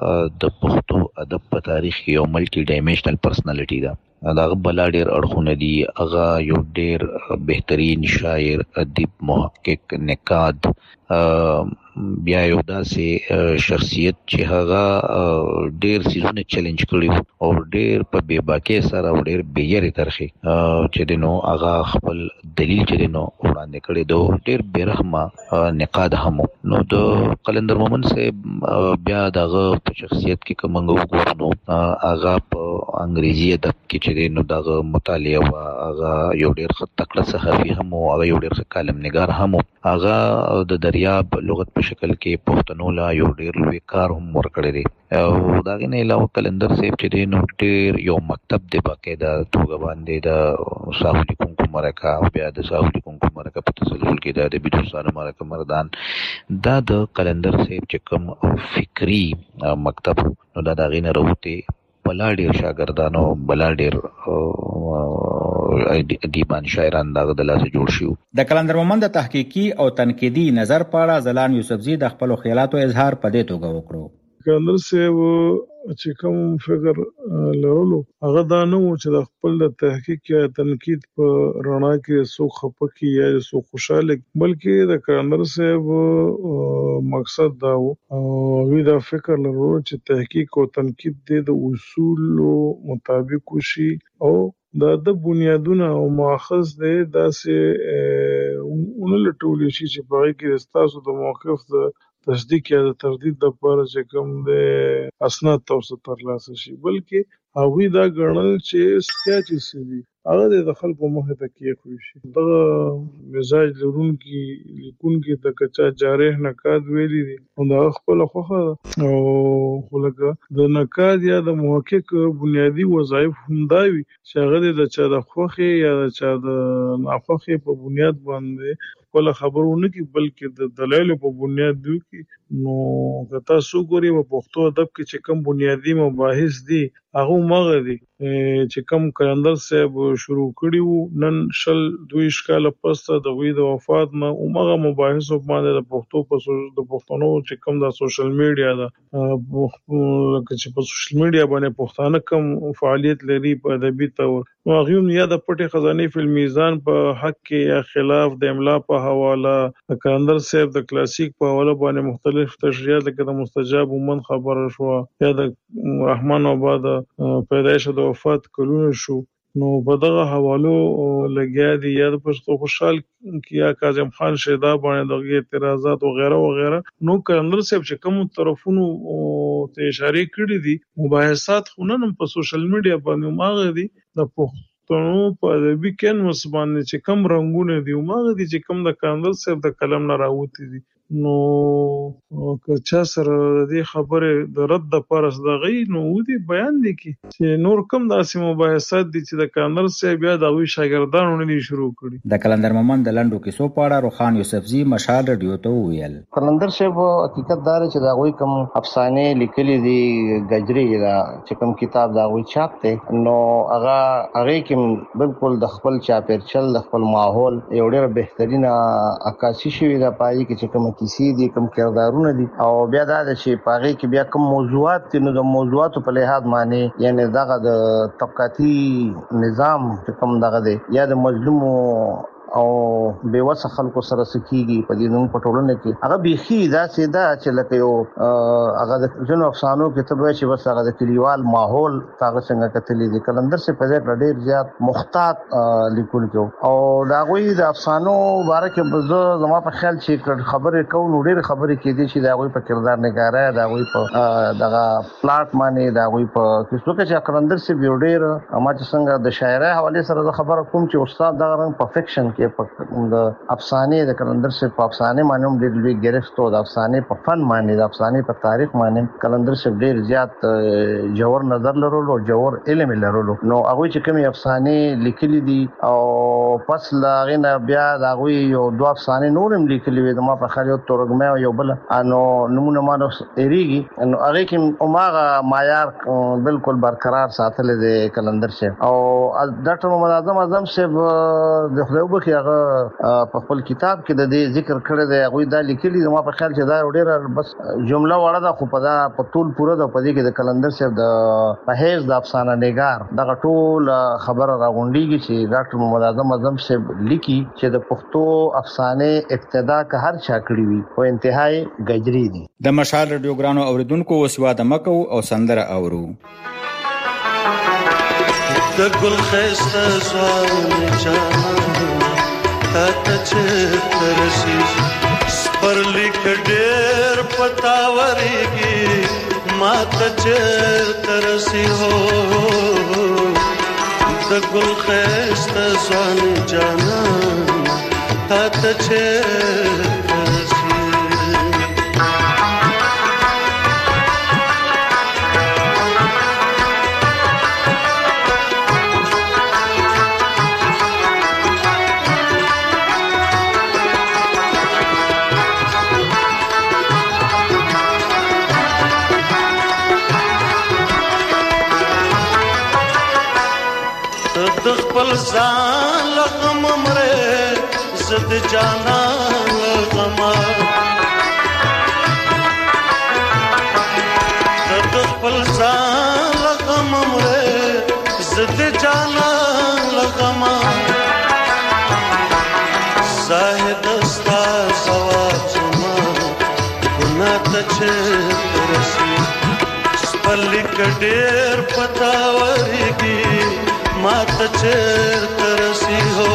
د پښتو ادب په تاریخ کې یو ملټي ډایمنشنل پرسنالټي ده. هغه بلا ډېر اړخونه دي. هغه یو ډېر بهترین شاعر، ادیب، محقق، نقاد، بیا یو داسې شخصیت چې هغه ډېر څیزونه چیلنج کړي او ډېر په بې باکۍ سره او ډېر بې یارې طرحې چې دی نو هغه خپل دلیل چې دی نو وړاندې کړی دی. ډېر بې رحمه نقاد هم و. نو د کلندر مومن صاحب بیا د هغه په شخصیت کې که موږ وګورو نو هغه په انګریزي ادب کې چې دی نو د هغه مطالعه وه. هغه یو ډېر ښه تکړه صحافي هم و، هغه یو ډېر ښه کالم نګار هم و. هغه د دریاب لغت په شکل کې پښتنو لا یو ډېر لوی کار هم ورکړی دی. او د هغې نه علاوه کلندر صاحب چې دی نو ډېر یو مکتب دی باقاعده توګه باندې د ساحو لیکونکو مرکه او بیا د ساحو لیکونکو مرکه په تسلسل کې د ادبي دوستانو مرکه مردان دا د کلندر صاحب چې کوم فکري مکتب نو دا د هغې نه راوتې بلا ډیر شاګردانو بلا ډیر ادیبان شاعران دغه د لاسه جوړ شو. د کلندر مومند د تحقیقي او تنقیدي نظر په اړه زلان یوسفزي د خپل خیالاتو اظهار په دې توګه وکړو. کلندر صاحب چې کوم فکر لرلو هغه دا نه و چې د خپل د تحقیق یا تنقید په رڼا کې څوک خپه کی یا څوک خوشاله، بلکې د کلندر صاحب مقصد دا و او دا فکر لرلو چې تحقیق او تنقید د اصول مطابق وشي او دا د بنیادونه او ماخذ دی داسې ونلټول شي چې په هغې کې ستاسو د موقف د تصدیق یا د تردید لپاره چې کوم د اسناد تاسو ترلاسه شي، بلکې هغوی دا ګڼل چې سیا چې څه دي هغه د خلکو مخې ته کېښودل شي. دغه مزاج لرونکي لیکونکي ته که چا جارح نقاد ویلي دي نو د هغه خپله خوښه ده، او خو لکه د نقاد یا د محقق بنیادي وظایف همدا وي چې هغه د چا د خوښې یا د چا د ناخوښې په بنیاد باندې خپله خبره ونه کړي، بلکې د دلایلو په بنیاد دی وکړي. نو که تاسو ګورئ په پښتو ادب کې چې کوم بنیادي مباحث دي هغه هماغه دي چې کوم کلندر صاحب شروع کړي وو نن شل دویشت کاله پس د هغوی د وفات نه هماغه مباحثو باندې د پښتو په د پښتنو چې کوم د سوشل میډیا ده، لکه چې په سوشل میډیا باندې پښتانه کوم فعالیت لري په ادبي طور، نو هغوی هم یا د پټې خزانې فی المیزان په حق کې یا خلاف د املا په حواله د کلندر صاحب د کلاسیک په حواله باندې مختلف تشریحات لکه د مستجاب مومند خبره شوه یا د رحمان بابا د پیدایش د وفات کلونه شو، نو په دغه حوالو لګیا دي یا د پښتو خوشحال یا کاظم خان شیدا باندې دغه اعتراضات او غیره و غیره. نو کلندر صاحب چې کوم طرفونو ته اشاره کړې دي مباحثات خو نن په سوشل میډیا باندې هماغه دي د پښتنو په ادبي کینوس باندې چې کوم رنګونه دي هماغه دي چې کوم د کلندر صاحب د قلم نه راوتي دي. نو که چا سره د دې خبرې د رد دپاره دغه نو ودې بیان دی کې چې نور کوم داسې مباحثات دي چې د کلندر صاحب یا د هغوی شاګردانو نه دي شروع کړي. د کلندر مومند د لنډو کیسو په اړه روخان یوسفزي مشال رادیو ته وویل. کلندر صاحب حقیقت دا دی چې د هغوی کوم افسانې لیکلي دي ګجرې دا چې کوم کتاب د هغوی چاپ دی نو هغه هغې کې بالکل د خپل چاپېرچل د خپل ماحول یو ډېره بهترینه عکاسي شوې ده په هغې کې چې کوم کیسې دي کوم کردارونه دي او بیا دا ده چې په هغې کې بیا کوم موضوعات دي نو د موضوعاتو په لحاظ باندې یعنې دغه د طبقاتي نظام چې کوم دغه دی یا د مظلومو او بیوسه خلکو سره سکیږي په دې نوم پټولنه کې هغه بيخي دا سیدا چې لکه یو هغه د جنو افسانو کې ته به چې بس هغه د کلیوال ماحول هغه څنګه کتلې دي. کلندر سے په دې ډېر زیات محتاط لیکل کو او دا غوي د افسانو باره کې بزو زما په خیال چې خبرې کوو نو ډېر خبرې کې دي چې دا غوي په کردار نگاره دا غوي په دغه پلاټ باندې دا غوي په کیسو کې چې کلندر سے بیو ډېر اما چې څنګه د شاعرۍ حواله سره خبره کوم چې استاد دغه رنګ پرفیکشن کې د افسانې د کلندر سے په افسانې باندې هم ډېر لوی ګرفت او د افسانې په فن باندې د افسانې په تاریخ باندې کلندر سے ډېر زیات جوور نظر لرلو او جوور علم لرلو. نو هغه چې کومې افسانې لیکلي دي او پس لا غینه بیا دا غوي یو دوه افسانې نورم لیکلي وي د ما په خاله تورګمه او یو بل انو نمونه مانو ایریږي نو هغه کې عمره معیار بالکل برقرار ساتل دي کلندر سے او ډاکټر محمد اعظم اعظم سے د خدای وبخي هغه په خپل کتاب کې د دې ذکر کړی دی هغه دا لیکلي ما په خیال چې دا ډېر بس جمله وړه ده خو په دا په ټول پوره ده په دې کې د کلندر صاحب د پهیز د افسانه نگار دغه ټول خبره راغونډيږي چې ډاکټر محمد اعظم اعظم صاحب لیکي چې د پښتو افسانه ابتدا که هر چا کړی وي او انتهای ګجري دي. د مشال رادیو ګرانو اوریدونکو وسوا د مکو او سندره اورو د ګل خسته سوال جان تا ته ترسي سپرلی کډیر پتاوريږي ما ته ترسي هو د ګل خسته سوال جان تا ته د خپل ځان لغم مره زد جانا لغم د خپل ځان لغم مره زد جانا لغم زاهد استا سواد زما ګناه ته چې رسي سپلی کډیر پتا ورګي ما ته چې ترسي هو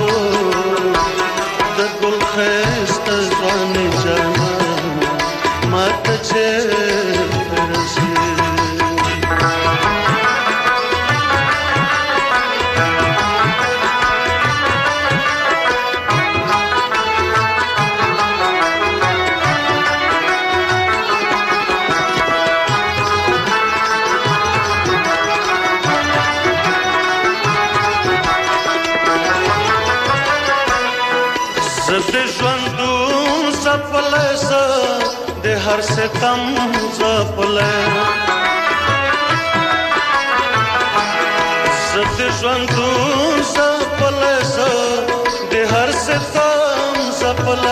د ګل خست ځواني جانا ما ته چې ترسي हर से तम जपले सत्य जंतु जपले दे हर से तम जपले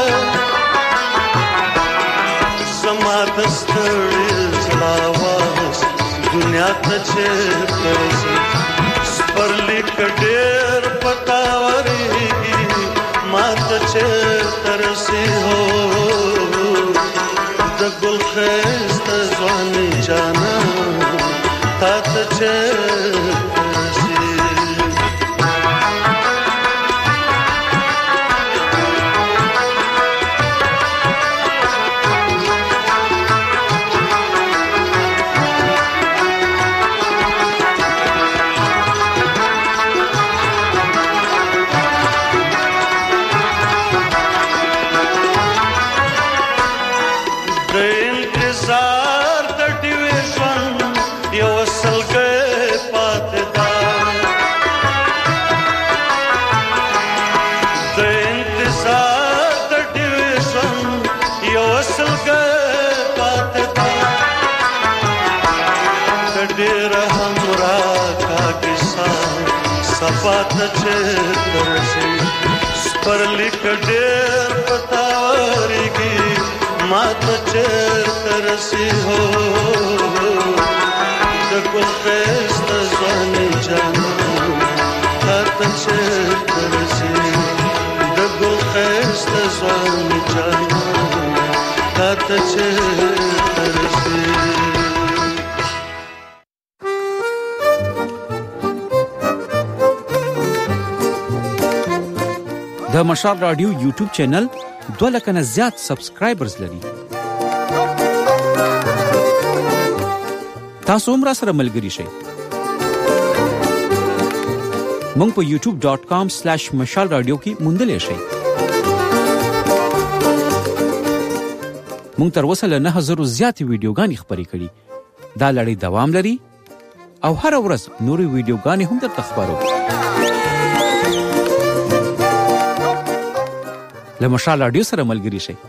समाधस्तरी जलावास दुनिया तचे तरसे स्पर्ली कडेर पतावरी मात चे तरसी हो د ګل خست ځواني جانا تا ته چې सफात चे तरसे स्पर्ली कडेर पतावरीगी मात चे तरसी हो द गुल खस्त ज़वानी जाना तात चे तरसी द गुल खस्त ज़वानी जाना तात चे तरसी د مشال رادیو یوټیوب چینل دوه لک نه زیات سبسکرایبرز لري. تاسو هم را سره ملګري شئ. مونږ په یوټیوب ډاٹ کام سلیش مشال رادیو کې موندلی شئ. مونږ تر اوسه له نه زره زیاتې ویډیوګانې خپرې کړي. دا لړۍ دوام لري او هر ورځ نورې ویډیوګانې هم درته خپرو. له مشال رادیو سره ملګري شئ.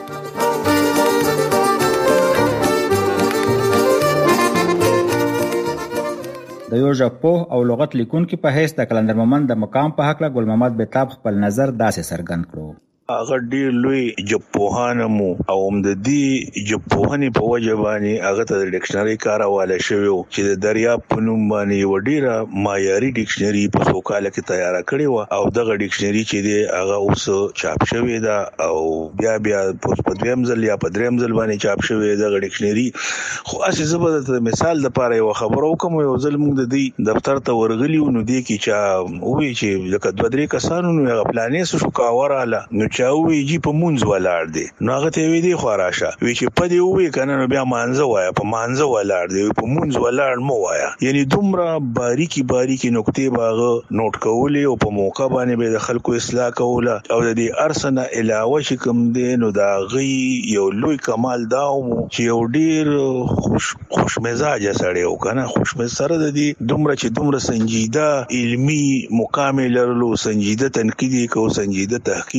د یو ژبپوه او لغت لیکونکي په حیث د کلندر مومند د مقام په هکله ګل محمد بیتاب خپل نظر داسې څرګند کړو. هغه ډیر لوی ژبپوهان مو او د دې ژبپوهنې په وجه باندې هغه ته د ډکشنري کارواله شوی چې د دریاب په نوم باندې یو ډیره معیاري ډکشنري په څو کال کې تیار کړی و او دغه ډکشنري چې دی هغه اوس چاپ شوی دا او بیا بیا په دویم ځل یا په دریم ځل باندې چاپ شوی دغه ډکشنري. خو اسې زبر مثال د پاره یو خبرو کوم یو ځل موږ د دې دفتر ته ورغلی و نو دی کې چا وی چې لکه دوه درې کسانو نو هغه پلانې شو کاوراله نو چاوي جی په مونږ ولاړ دي نو هغه ته وی دی خو راشه وی چې په دی وی کنه نو بیا مانزه وایا په مانزه ولاړ دی په مونږ ولاړ مو وایا یعنی دومره باریکی باریکی نقطې باغ نوٹ کولې او په موقع باندې به د خلکو اصلاح کوله او د دې ارسنه علاوه چې کوم دی نو دا غي یو لوی کمال داو چې یو ډیر خوش خوش مزاج سره یو کنه خوش مزاج سره د دې دومره چې دومره سنجیده علمی مقام لرلو سنجیده تنقیدی کو سنجیده تحقیقی کو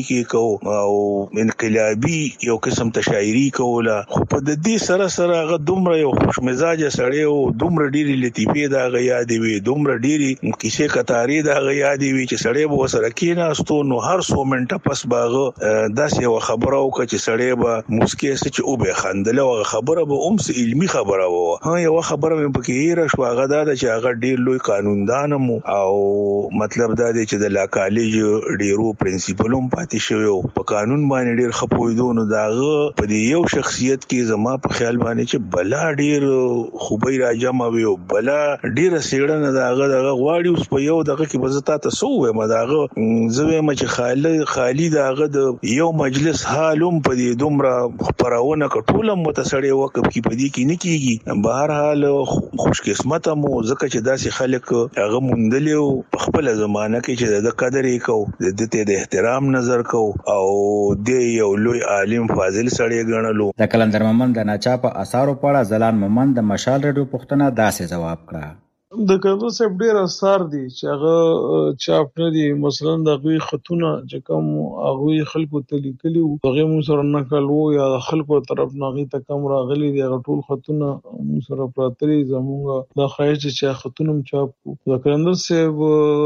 او انقلابي یو قسم تشاعری کوله خو په د دې سره سره هغه دومره یو خوش مزاج سړی او دومره ډیری لطیفه دا غیا دی وی دومره ډیری کیسه کتاری دا غیا دی وی چې سړی به سره کیناستو نو هر سو منټه پس باغه داسې یو خبره او چې سړی به مسکی سچ او به خندله او خبره به اومس علمی خبره و ها یو خبره مې پکې هیر شو هغه دا چې هغه ډیر لوی قانوندان او مطلب دا دی چې د لا کالج ډیرو پرنسپلوم پاتې شوی په قانون باندې ډیر خپویدونو داغه په دې یو شخصیت کې زما په خیال باندې چې بلا ډیر خوبي راجمه وي او بلا ډیر سیړنه داغه دغه غواړي اوس په یو دغه کې بزتا تاسو وې ما داغه زوی ما چې خالد خالد داغه د یو مجلس حالم په دې دومره پرونه کټوله متسړې وکب کې په دې کې نه کیږي بهر حال خوش قسمت مو زکه چې داسې خلک هغه مونډلیو په خپل زمانہ کې چې د قدر یې کو د دې د احترام نظر کو او د یو لوی عالم فاضل سړی ګڼلو د کلندر مومند د ناچاپه اثارو په اړه زلان مومند د مشال رادیو پښتنه داسې جواب کړه د کلندر صاحب ډیر اثار دي چې هغه چاپ نه دي مثلا د غوي خطونه چې کوم هغه خلکو ته لیکلي وو هغه مو سره نقل وو یا خلکو طرف ناغي ته کم راغلي دي هغه ټول خطونه مو سره پراتري زمونږ د خایج چې خطونه چاپ د کلندر صاحب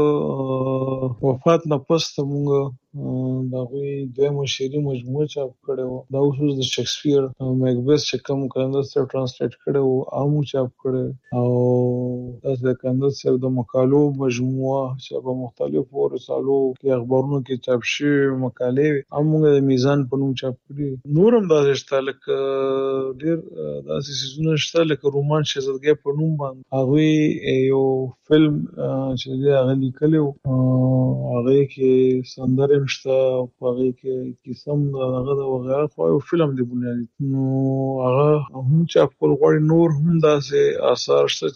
وفات نه پس مونږ دا غوي دویمه شعري مجموعه چاپ کړو دا اوس د شکسپیر میکبث چې کوم کلندر صاحب ترانسلیټ کړو عامو چاپ کړو او د کلندر صاحب د مقالو مجموعه چې په مختلفو رسالو کې اخبارونو کې چاپ شوی مقالې هم د میزان په نوم چاپ کړي نورم داسې شته لکه ډیر داسې سيزونه شته لکه رومان شهزادګۍ په نوم باندې هغه یو فلم چې هغه لیکلو هغه کې سندره شته هغه کې قسم هغه د وغیرہ خو یو فلم دی بنیادی نو هغه هم چاپ کول غواړي نور هم داسې آثار شته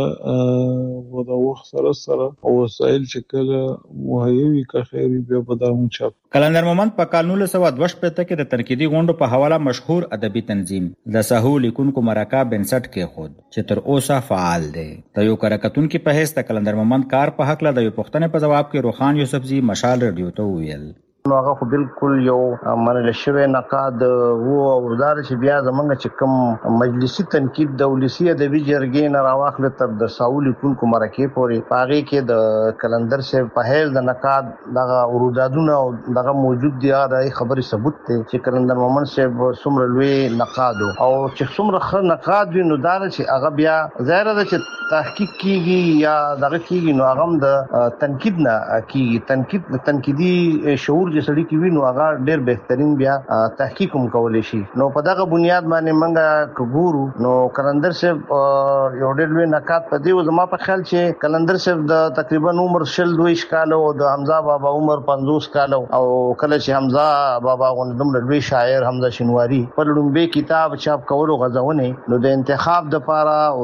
چې و د وخت سره سره او وسایل چې کله مهیوي که خیری بیا به دا هم چاپ کلندر مومند په کال نولس سوه دوه شپېته کې د تنقیدي غونډو په حواله مشهور ادبي تنظیم د سهو لیکونکو مرکه بنسټ کې خود چې تر اوسه فعال دی د یو کارکتونکو په حیث د کلندر مومند کار په حق له د یو پښتنې په جواب کې روخان یوسفزي مشال رادیو ته ویل نو هغه خو بالکل یو منل شوی نقاد وو او دار چې بیا زمونږ چې کوم مجلسي تنقید د ولسی ادبي جرګې نه راوخل تر د ساول کوونکو مرکه پورې پاغي کې د کلندر صاحب په هیل د نقاد دغه ورودادونه او دغه موجود دی د خبري ثبوت ته چې کلندر مومند صاحب څومره لوی نقاد او چې څومره خر نقاد وي نو دار چې هغه بیا ظاهر ده چې تحقیق کیږي یا دغه کیږي نو هغه د تنقید نه کیږي تنقید د تنقیدي شعور چې سړی کې وینو هغه ډېر بهترین بیا تحقیق هم کولای شي نو په دغه بنیاد باندې منګه کګورو نو کلندر صاحب یو ډېر لوی نقاد په دی زما په خیال چې کلندر صاحب د تقریبا عمر شل دوه کال او د حمزه بابا عمر پنځوس کال او کله چې حمزه بابا غوندم لوی شاعر حمزه شینواری په لومبه کتاب چاپ کولو غزونه نو د انتخاب د پاره او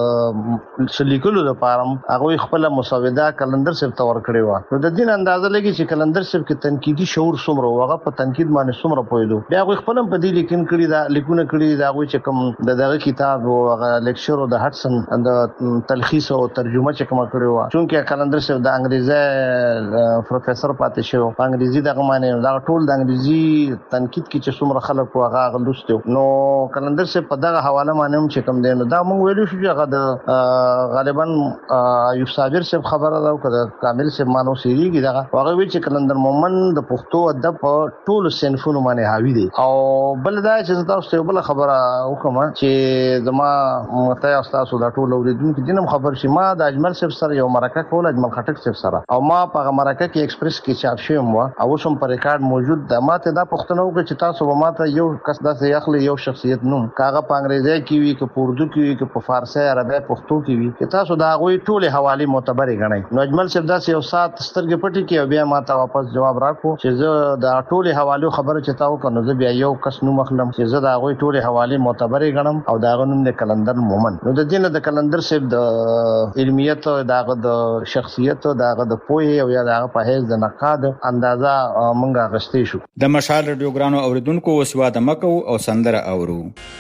د سلیکلو د پاره هغه خپل مسوده کلندر صاحب تور کړی و نو د دین اندازه لګي چې کلندر صاحب کې تنقیدي شعور څومره هغه په تنقید باندې څومره پوهیدو بیا هغه خپل په دې لیکن کړی دا لیکونه کړی دا هغه چې کوم د دغه کتاب او هغه لیکچر او د هټسن د تلخیص او ترجمه چې کوم کړی و چونکه کلندر صاحب د انګریزي پروفیسور پاتې شو په انګریزي دغه معنی دا ټول د انګریزي تنقید کې چې څومره خلک هغه غلوستو نو کلندر صاحب په دغه حواله باندې چې کوم دی نو دا موږ ویلو چې هغه د غالبا یو صابر صاحب خبره دا کړه کامل صاحب مانو سیریږي دا هغه وی چې کلندر مومند د پښتو ادب په ټولو صنفونو باندې حاوی دي او بل دا چې تاسو ته بل خبره وکم چې زما مته تاسو دا ټول اوریدونکو دینم خبر شي ما د اجمل صاحب سره یو مرکه کول اجمل خټک صاحب سره او ما په مرکه کې ایکسپریس کې چاپ شوم او سم په ریکارډ موجود د ماته دا پښتنو کې چې تاسو به ماته یو کس داسې اخلي یو شخصیت نوم کاغه په انګریزي کې وي که په اردو کې وي که په فارسی عربی پښتو کې وي چې تاسو دا غوي ټول حواله معتبر غنئ نو اجمل صاحب داسې یو سات سترګې پټي کې بیا ماته واپس جواب راکو چې زه د ټوله حوالو خبره چتاو کنه زه بیا یو کس نو مخلم چې زه دا غوي ټوله حواله معتبر غنم او دا غنوم د کلندر مومند نو د دین د کلندر صاحب د علمیت داغه د شخصیت داغه د پوهه او یا داغه په هیڅ د نقاد اندازا مونږه غشتې شو د مشال رادیوګرانو اوریدونکو وسوا د مکو او سندره اورو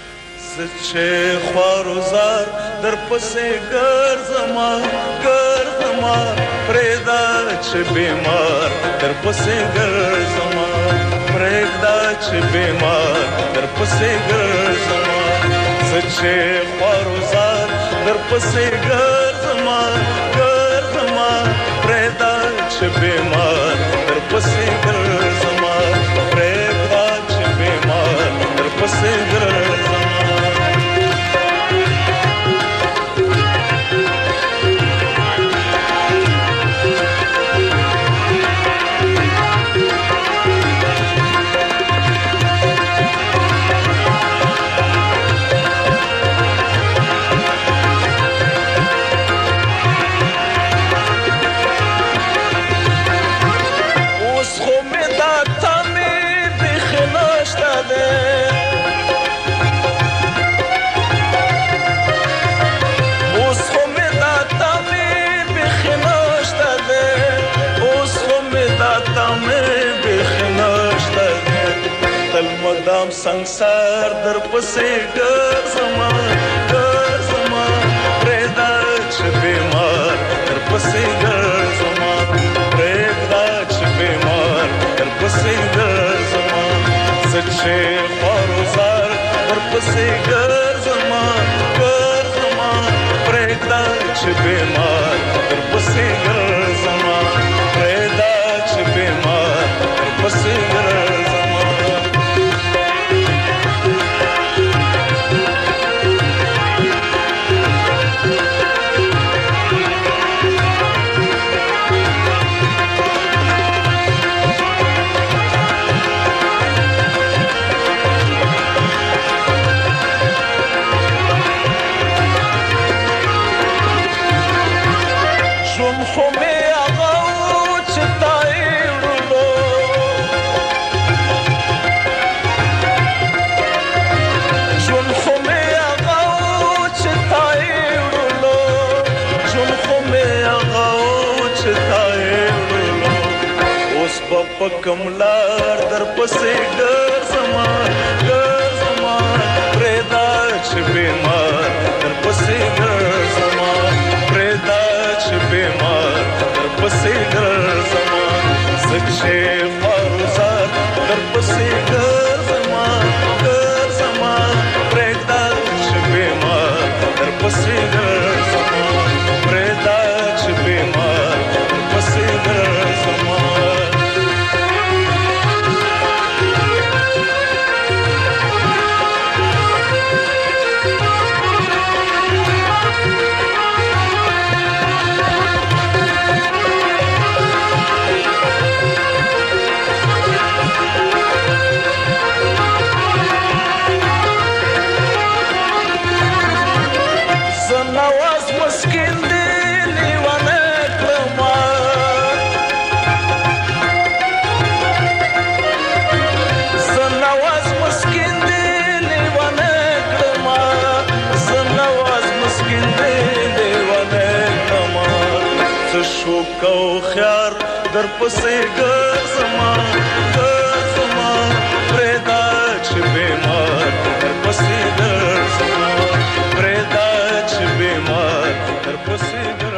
سچه خواروزار در پسې ګرځما ګرځما پرېدا چې بیمار در پسې ګرځما پرېږده چې بیمار در پسې ګرځما زه چې خوارزار در پسې ګرځما ګرځما پرېږده چې بیمار در پسې ګرځما پرېږده چې بیمار در پسې ګرځما مدام संसार در پسې ګرځما ګرځما پرېږده چې بیمار در پسې ګرځما پرېږده چې بیمار در پسې ګرځما زه چې خوارزار در پسې ګرځما ګرځما پرېږده چې بیمار در پسې ګرځما پرېږده چې بیمار در پسې ګرځما کملار در پسې ګرځما ګرځما پرېږده چې بیمار در پسې ګرځما پرېږده چې بیمار در پسې ګرځما زه چې خوارزار در پسې ګرځما ګرځما پرېږده چې بیمار در پسې ګرځما پرېږده چې بیمار در پسې ګرځما شوکو خيار در پسې ګرځما ګرځما پرېږده چې بیمار در پسې ګرځما پرېږده چې بیمار در پسې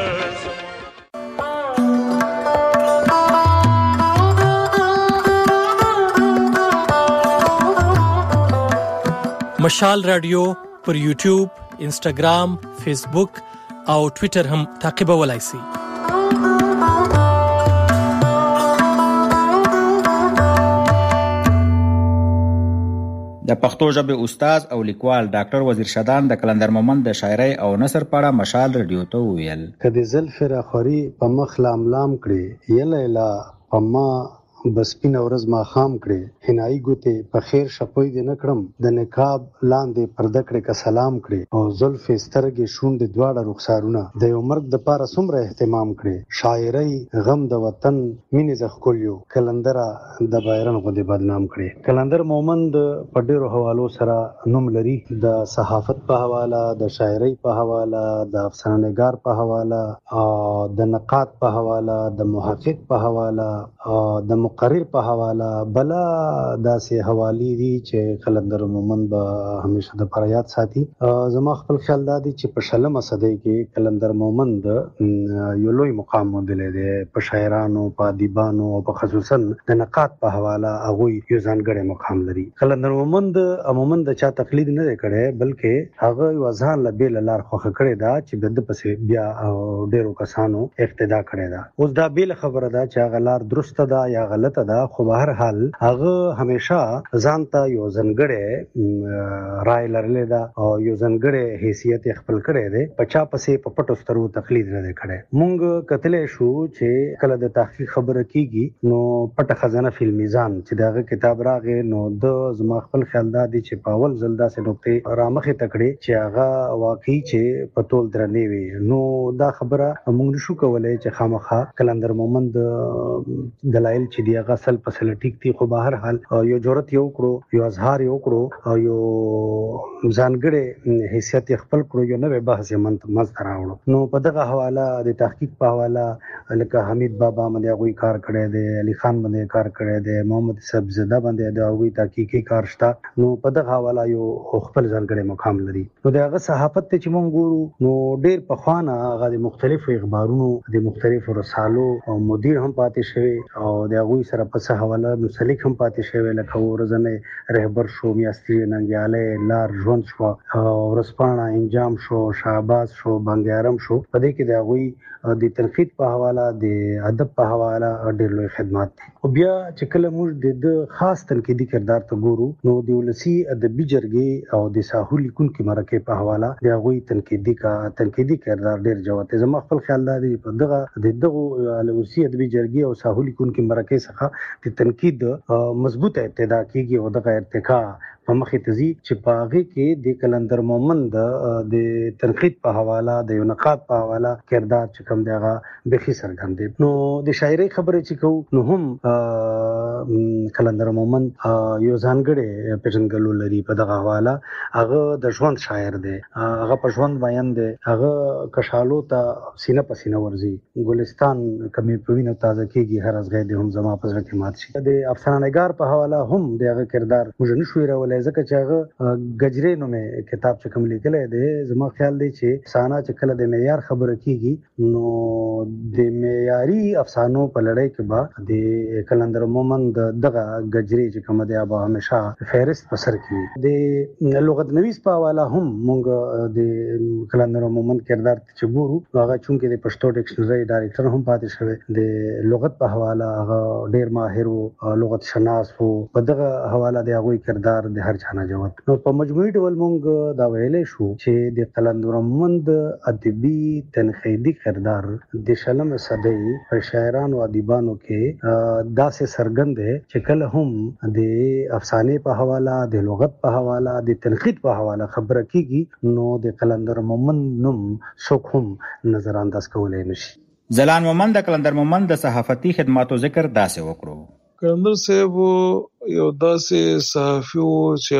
ګرځما مشال رادیو پر یوټیوب، انسټاګرام، فیسبوک او ټوئیټر هم تعقیبولای شئ. د پښتو ژبې استاد او لیکوال ډاکټر وزیر شدان د کلندر مومند د شاعرۍ او نثر په اړه مشال رادیو ته وویل: کدی زلفر اخوري په مخ لام لام کړي یلا یلا پما بسپین ورځ ما خام کړي حنای ګوته په خیر شپوي دې نکړم د نقاب لاندې پرده کړي کا سلام کړي او زلف سترګې شوند دواړه رخسارونه د یو مرګ د پاره سمره اهتمام کړي شاعرۍ غم د وطن مینې زخکولیو کلندر د بایرن غو دې بدنام کړي. کلندر مومند په ډیرو حوالو سره نوم لري، د صحافت په حواله، د شاعرۍ په حواله، د افسانه نگار په حواله، د نقاد په حواله، د محقق په حواله، د مقرر په حواله بلا داسې حوالی دي چې قلندر مومند به همیشه د پریاد ساتي. زما خپل خیال دا دی چې په شلمه صدۍ کې قلندر مومند یو لوی مقام موندلی دی په شاعرانو، په ادیبانو او په خصوصا د نقاد په حواله هغوی یو ځانګړی مقام لري. قلندر مومند عموما د چا تقلید نه دی کړی، بلکې هغه یو ځان له بېله لار خوښه کړې ده چې د ده پسې بیا ډېرو کسانو اقتدا کړې ده. اوس دا بېله خبره ده چې هغه لار درسته ده یا غلطه ده، خو به هر حال هغه همیشه ځان ته یو ځانګړی رای لرلی ده او یو ځانګړی حیثیت یې خپل کړی دی. په چا پسې په پټو سترګو تقلید نه دی کړی. مونږ کتلی شو چې کله د تحقیق خبره کېږي نو پټه خزانه فی المیزان چې د هغه کتاب راغی نو د زما خپل خیال دا دی چې په اول ځل داسې نقطې رامخې ته کړې چې هغه واقعي چې په تول درنې وي. نو دا خبره موږ نشو کولی چې خامخا قلندر مومند دلایل چې دی هغه سل په سل ټیک دي، خو به هر حال یو جرأت یې وکړو، یو اظهار یې وکړو او یو ځانګړی حیثیت یې خپل کړو، یو نوی بحث یې منځته راوړو. نو په دغه حواله د تحقیق په حواله لکه حمید بابا باندې هغوی کار کړی دی، علي خان باندې کار کړی دی، محمد صاحبزاده باندې د هغوی تحقیقي کار شته. نو په دغه حواله یو خپل ځانګړی مقام لري. نو د هغه صحافت ته چې موږ ګورو نو ډېر پخوا نه هغه د مختلفو اخبارونو د مختلفو رسالو او مدیر هم پاتې شوی او د هغوی سره په څه حواله مسلک هم پاتې شوی، لکه ورځنی رهبر شو، میاشتي ننګیالی، لار ژوند شو، ورځپاڼه انجام شو، شهباز شو، بانګیارم شو. په دې کې د هغوی د تنقید په حواله، د ادب په حواله ډېر لوی خدمات دي. او بیا چې کله موږ د ده خاص تنقیدي کردار ته ګورو نو د ولسي ادبي جرګې او د ساحو لیکونکي مرکې په حواله د هغوی تنقیدي کا تنقیدي کردار ډېر جوت دی. زما خپل خیال دا دی په دغه د دغو ولسي ادبي جرګې او ساحو لیکونکي مرکې څخه د تنقید مضبوطه ابتدا کېږي او دغه ارتقا په مخې ته ځي چې په هغې کې د قلندر مومند د تنقید په حواله، د یو نقاد په حواله کردار چې کوم دی هغه بیخي څرګند دی. نو د شاعرۍ خبرې چې کوو نو هم قلندر مومند یو ځانګړی پېژندګلو لري په دغه حواله. هغه د ژوند شاعر دی، هغه په ژوند مین دی، هغه کشالو ته سینه په سینه ورځي. ګلستان کمې په وینو تازه کېږي، هر ازغی دی هم زما په زړه کې مات شي. د افسانه نګار په حواله هم د هغه کردار موږ نشو هېرولی، ځکه چې هغه ګجرې نومې کتاب چې کوم لیکلی دی، زما خیال دی چې افسانه چې کله د معیار خبره کېږي نو د معیاري افسانو په لړۍ کې به د قلندر مومند دغه ګجرې چې کومه دی به همیشه فهرست په سر کې وي. د لغت نویس په حواله هم موږ د قلندر مومند کردار ته چې ګورو نو هغه چونکې د پښتو ډکشنرۍ ډایرکټر هم پاتې شوی، د لغت په حواله هغه ډېر ماهر و، لغت شناس و. په دغه حواله د هغوی کردار د هر چا نه جوت. نو په مجموعي ډول موږ دا ویلی شو چې د قلندر مومند ادبي تنقیدي کردار د شلمې صدۍ په شاعرانو ادیبانو کې داسې څرګند دی چې کله هم د افسانې په حواله، د لغت په حواله، د تنقید په حواله خبره کېږي نو د قلندر مومند نوم څوک هم نظر انداز کولی نشي. ځلان مومند د قلندر مومند د صحافتي خدماتو ذکر داسې وکړو. قلندر صاحب یو داسې صحافي و چې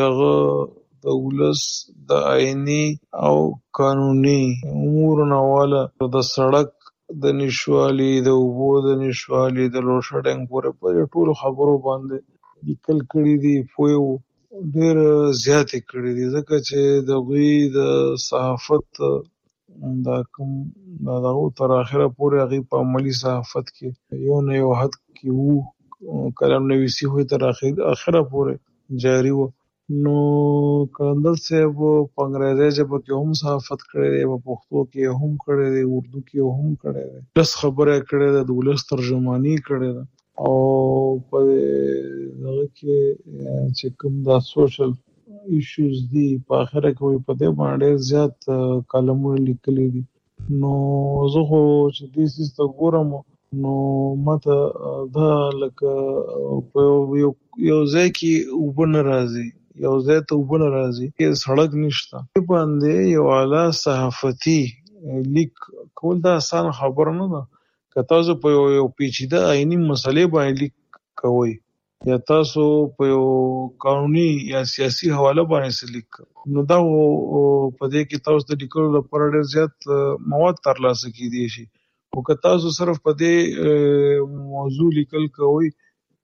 هغه د ولس د آئیني او قانوني امورو نه واله د سړک د نشوالي، د اوبو د نشوالي، د لوډ شیډینګ پورې په ټولو خبرو باندې لیکل کړي دي، پوه ډېر زیاتې کړي دي. ځکه چې د هغوی د صحافت دا کوم د هغو تر اخره پورې هغوی په عملي صحافت کې یو نه یو حد کې وو، کلم نویسي خو تر اخره پورې جاري و. نو قلندر صاحب په انګریزي ژبه کې هم صحافت کړی دی، په پښتو کې هم کړی دی، اردو کې هم کړی دی، ولس خبره کړې ده، د ولس ترجماني کړې ده. او په دغه کې چې کوم دا سوشل ایشوز دي په اخره کې په دې باندې ډېر زیات کالمونه لیکلي دي. نو زه خو چې دې سیس ته ګورم نو ماته دا لکه په یو یو ځای کې اوبه نه راځي، یو ځای ته اوبه نه راځي، سړک نشته، باندې یو اعلی صحافتي لیک کول دا آسان خبره نه ده. که تاسو په یو پیچیده آئیني مسلې باندې لیک کوئ یا تاسو په یو قانوني یا سیاسي حواله باندې لیک نو دا په دې کې تاسو د لیکلو لپاره ډېر زیات مواد ترلاسه کیدی شي. او که تاسو صرف په دې موضوع لیکل کوئ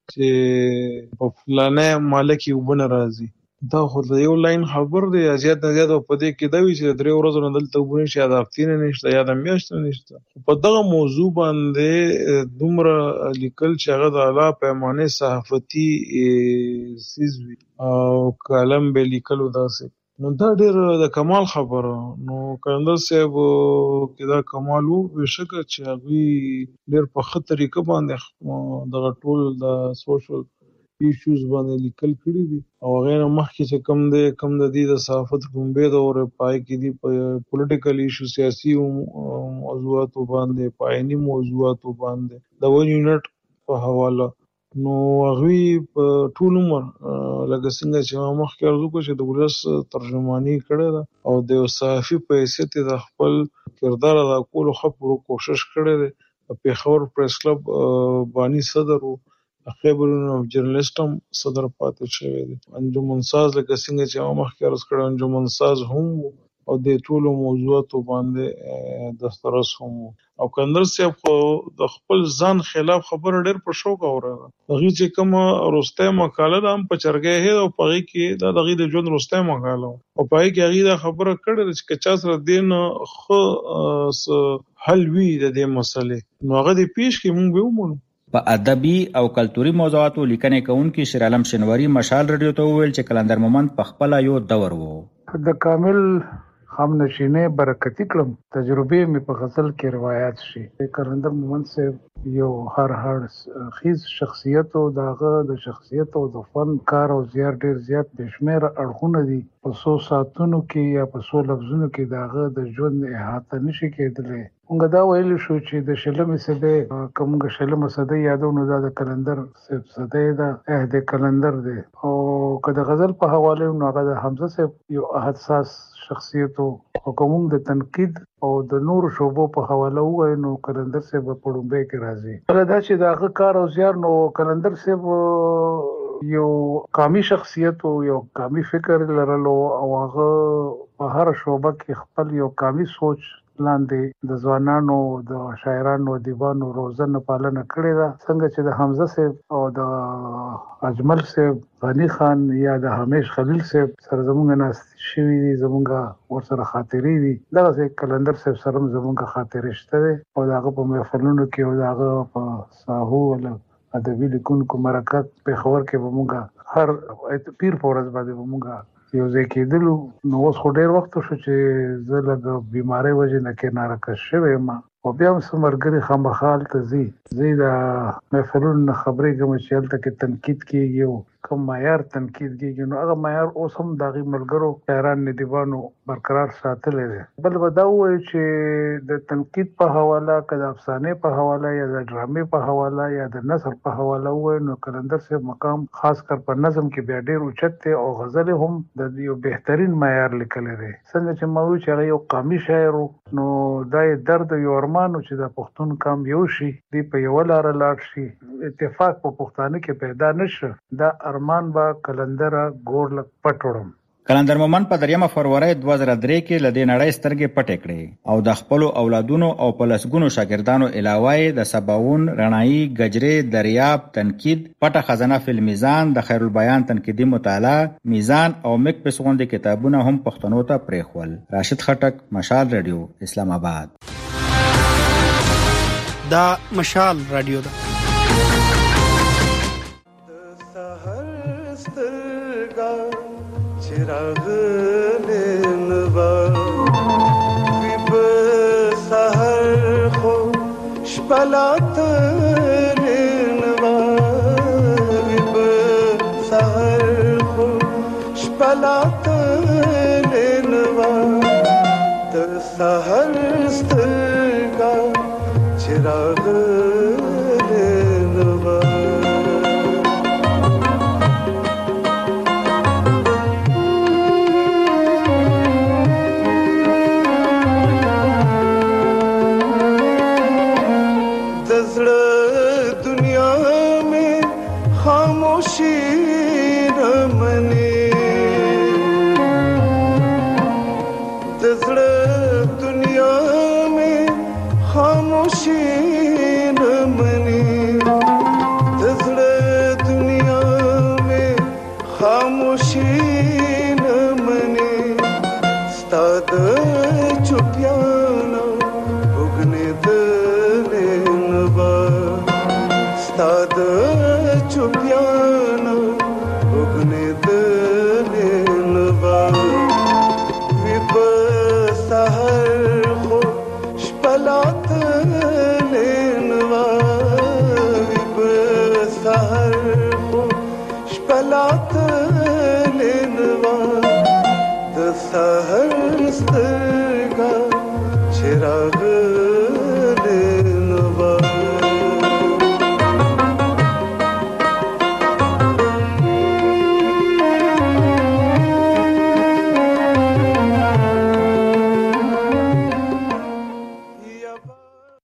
چې په فلانه مالک یو بن راځي دا خو د یو لاین خبر دی زیات نه زیات په دې کې دا وی چې درې ورځې نه دلته وګورئ چې د هفتې نه نشته یا د میاشتې نشته په دغه موضوع باندې دومره لیکل چې هغه د اعلی پیمانه صحافتي سیز وي او کلم به لیکلو داسې نو دا ډېر د کمال خبره نو کلندر صاحب کې دا کمال وو بېشکه چې هغوی ډېر په ښه طریقه باندې دغه ټول د سوشل ایشوز باندې لیکل کړي دي او هغه نه مخکې چې کم دی کم د دې د صحافت کومبه د اور پای کې دي په پولیټیکل ایشو سیاسي موضوعاتو باندې پایني موضوعاتو باندې د ون یونټ په حواله نو هغه په ټول عمر لکه څنګه چې مخکې ارزو کو چې د ولس ترجمانی کړي دا او د صحافي په حیثیت د خپل کردار ادا کولو خپل کوشش کړي دی په خبر پریس کلب بانی صدر خبرونو جرنالستم صدر پاتې شوی دی انجمن ساز لکه څنګه چې مخکې عرض کړم انجمن ساز هم او د ټولو موضوعاتو باندې دسترس هم او کندر صاحب خو د خپل ځان خلاف خبره ډېر په شوق اوره هغه چې کوم روسته مقاله ده هم په چرګه هي او په کې دا دغه د ژوند روسته مقاله او په کې هغه دا خبره کړې چې چا سره دین خو حل وی د دې مسلې نو هغه د پیش کې مونږ به ومنو په ادبي او کلتوري موضوعاتو لیکنې کوونکي شیر عالم شنواری مشال رادیو ته وویل چې کلندر مومند په خپل یو دور وو د کامل هم نشینه برکتی کلم تجربه می په غزل کې روایت شي کلندر مومند صاحب یو هر هر خیز شخصیت او داغه د شخصیت او د فن کار او زیار ډیر زیات بشمیر اړخونه دي په څو ساعتونو کې یا په څو لفظونو کې داغه د ژوند احاطه نشي کېدلی موږ دا ویل شو چې د شلمې صدې کومه شلمه صدې یادونه دا د کلندر صاحب صدې دا عهد کلندر دی او که د غزل په حواله نو هغه د حمزه صاحب یو حساس شخصیت او کوم د تنقید او د نور شوبو په حواله وای نو کلندر صاحب په ډومبه کې راځي کله دا چې داغه کار او زیار نو کلندر صاحب یو قومي شخصیت او یو قومي فکر لرلو او هغه په هر شوبه کې خپل یو قومي سوچ لاندې د ځوانانو د شاعرانو دیوانو روزنه پالنه کړې ده څنګه چې د حمزه صاحب او د اجمل صاحب غنی خان یا د همیش خلیل صاحب سره زمونږ ناست شوي دي زمونږ ورسره خاطرې دي دغسې کلندر صاحب سره زمونږ خاطرې شته دی او د هغه په محفلونو کې او د هغه په ساحو ولا ادبي لیکونکو مرکات پېښور کې به مونږ هر پیر په ورځ باندې به مونږ یو ځای کېدلو نو اوس خو ډېر وخت شو چې زه لږ بیمارۍ وجې نه کنارکش شوی یم او بیا هم څه ملګري خامخا هلته ځي زه د محفلونو نه خبرېږم چې هلته کې تنقید کېږي او کوم معیار تنقید کېږي نو هغه معیار اوس هم د هغې ملګرو شاعران ندیبانو برقرار ساتلی دی بل به دا ووایو چې د تنقید په حواله که د افسانې په حواله یا د ډرامې په حواله یا د نثر په حواله ووایو نو کلندر صاحب مقام خاص کر په نظم کې بیا ډېر اوچت دی او غزلې هم د یو بهترین معیار لیکلی دی څنګه چې ما وایو چې هغه یو قامي شاعر نو دا یې درد یو ارمان چې د پښتون قام یو شي دی په یوه لاره لاړ شي اتفاق په پښتانه کې پیدا نشه دا ارمان به کلندره ګور لږ پټ وړم کلندر مومند په دریمه فروری دوه زره درې کې له دې نړۍ سترګې پټې کړې او د خپلو اولادونو او په لسګونو شاګردانو علاوه یې د سباوون رڼایي ګجرې دریاب تنقید پټه خزانه فی المیزان د خیر البیان تنقیدي مطالعه میزان او مک پس غوندې کتابونه هم پښتنو ته پرېښول راشد خټک مشال رادیو اسلام آباد دا مشال رادیو ده चिराग लेनवा विब सहर खो शपलात लेनवा विब सहर खो शपलात लेनवा त सहर स्तरगा चिराग लेनवा شپلات لینوا بسحر خو شپلات لینوا د سحر ست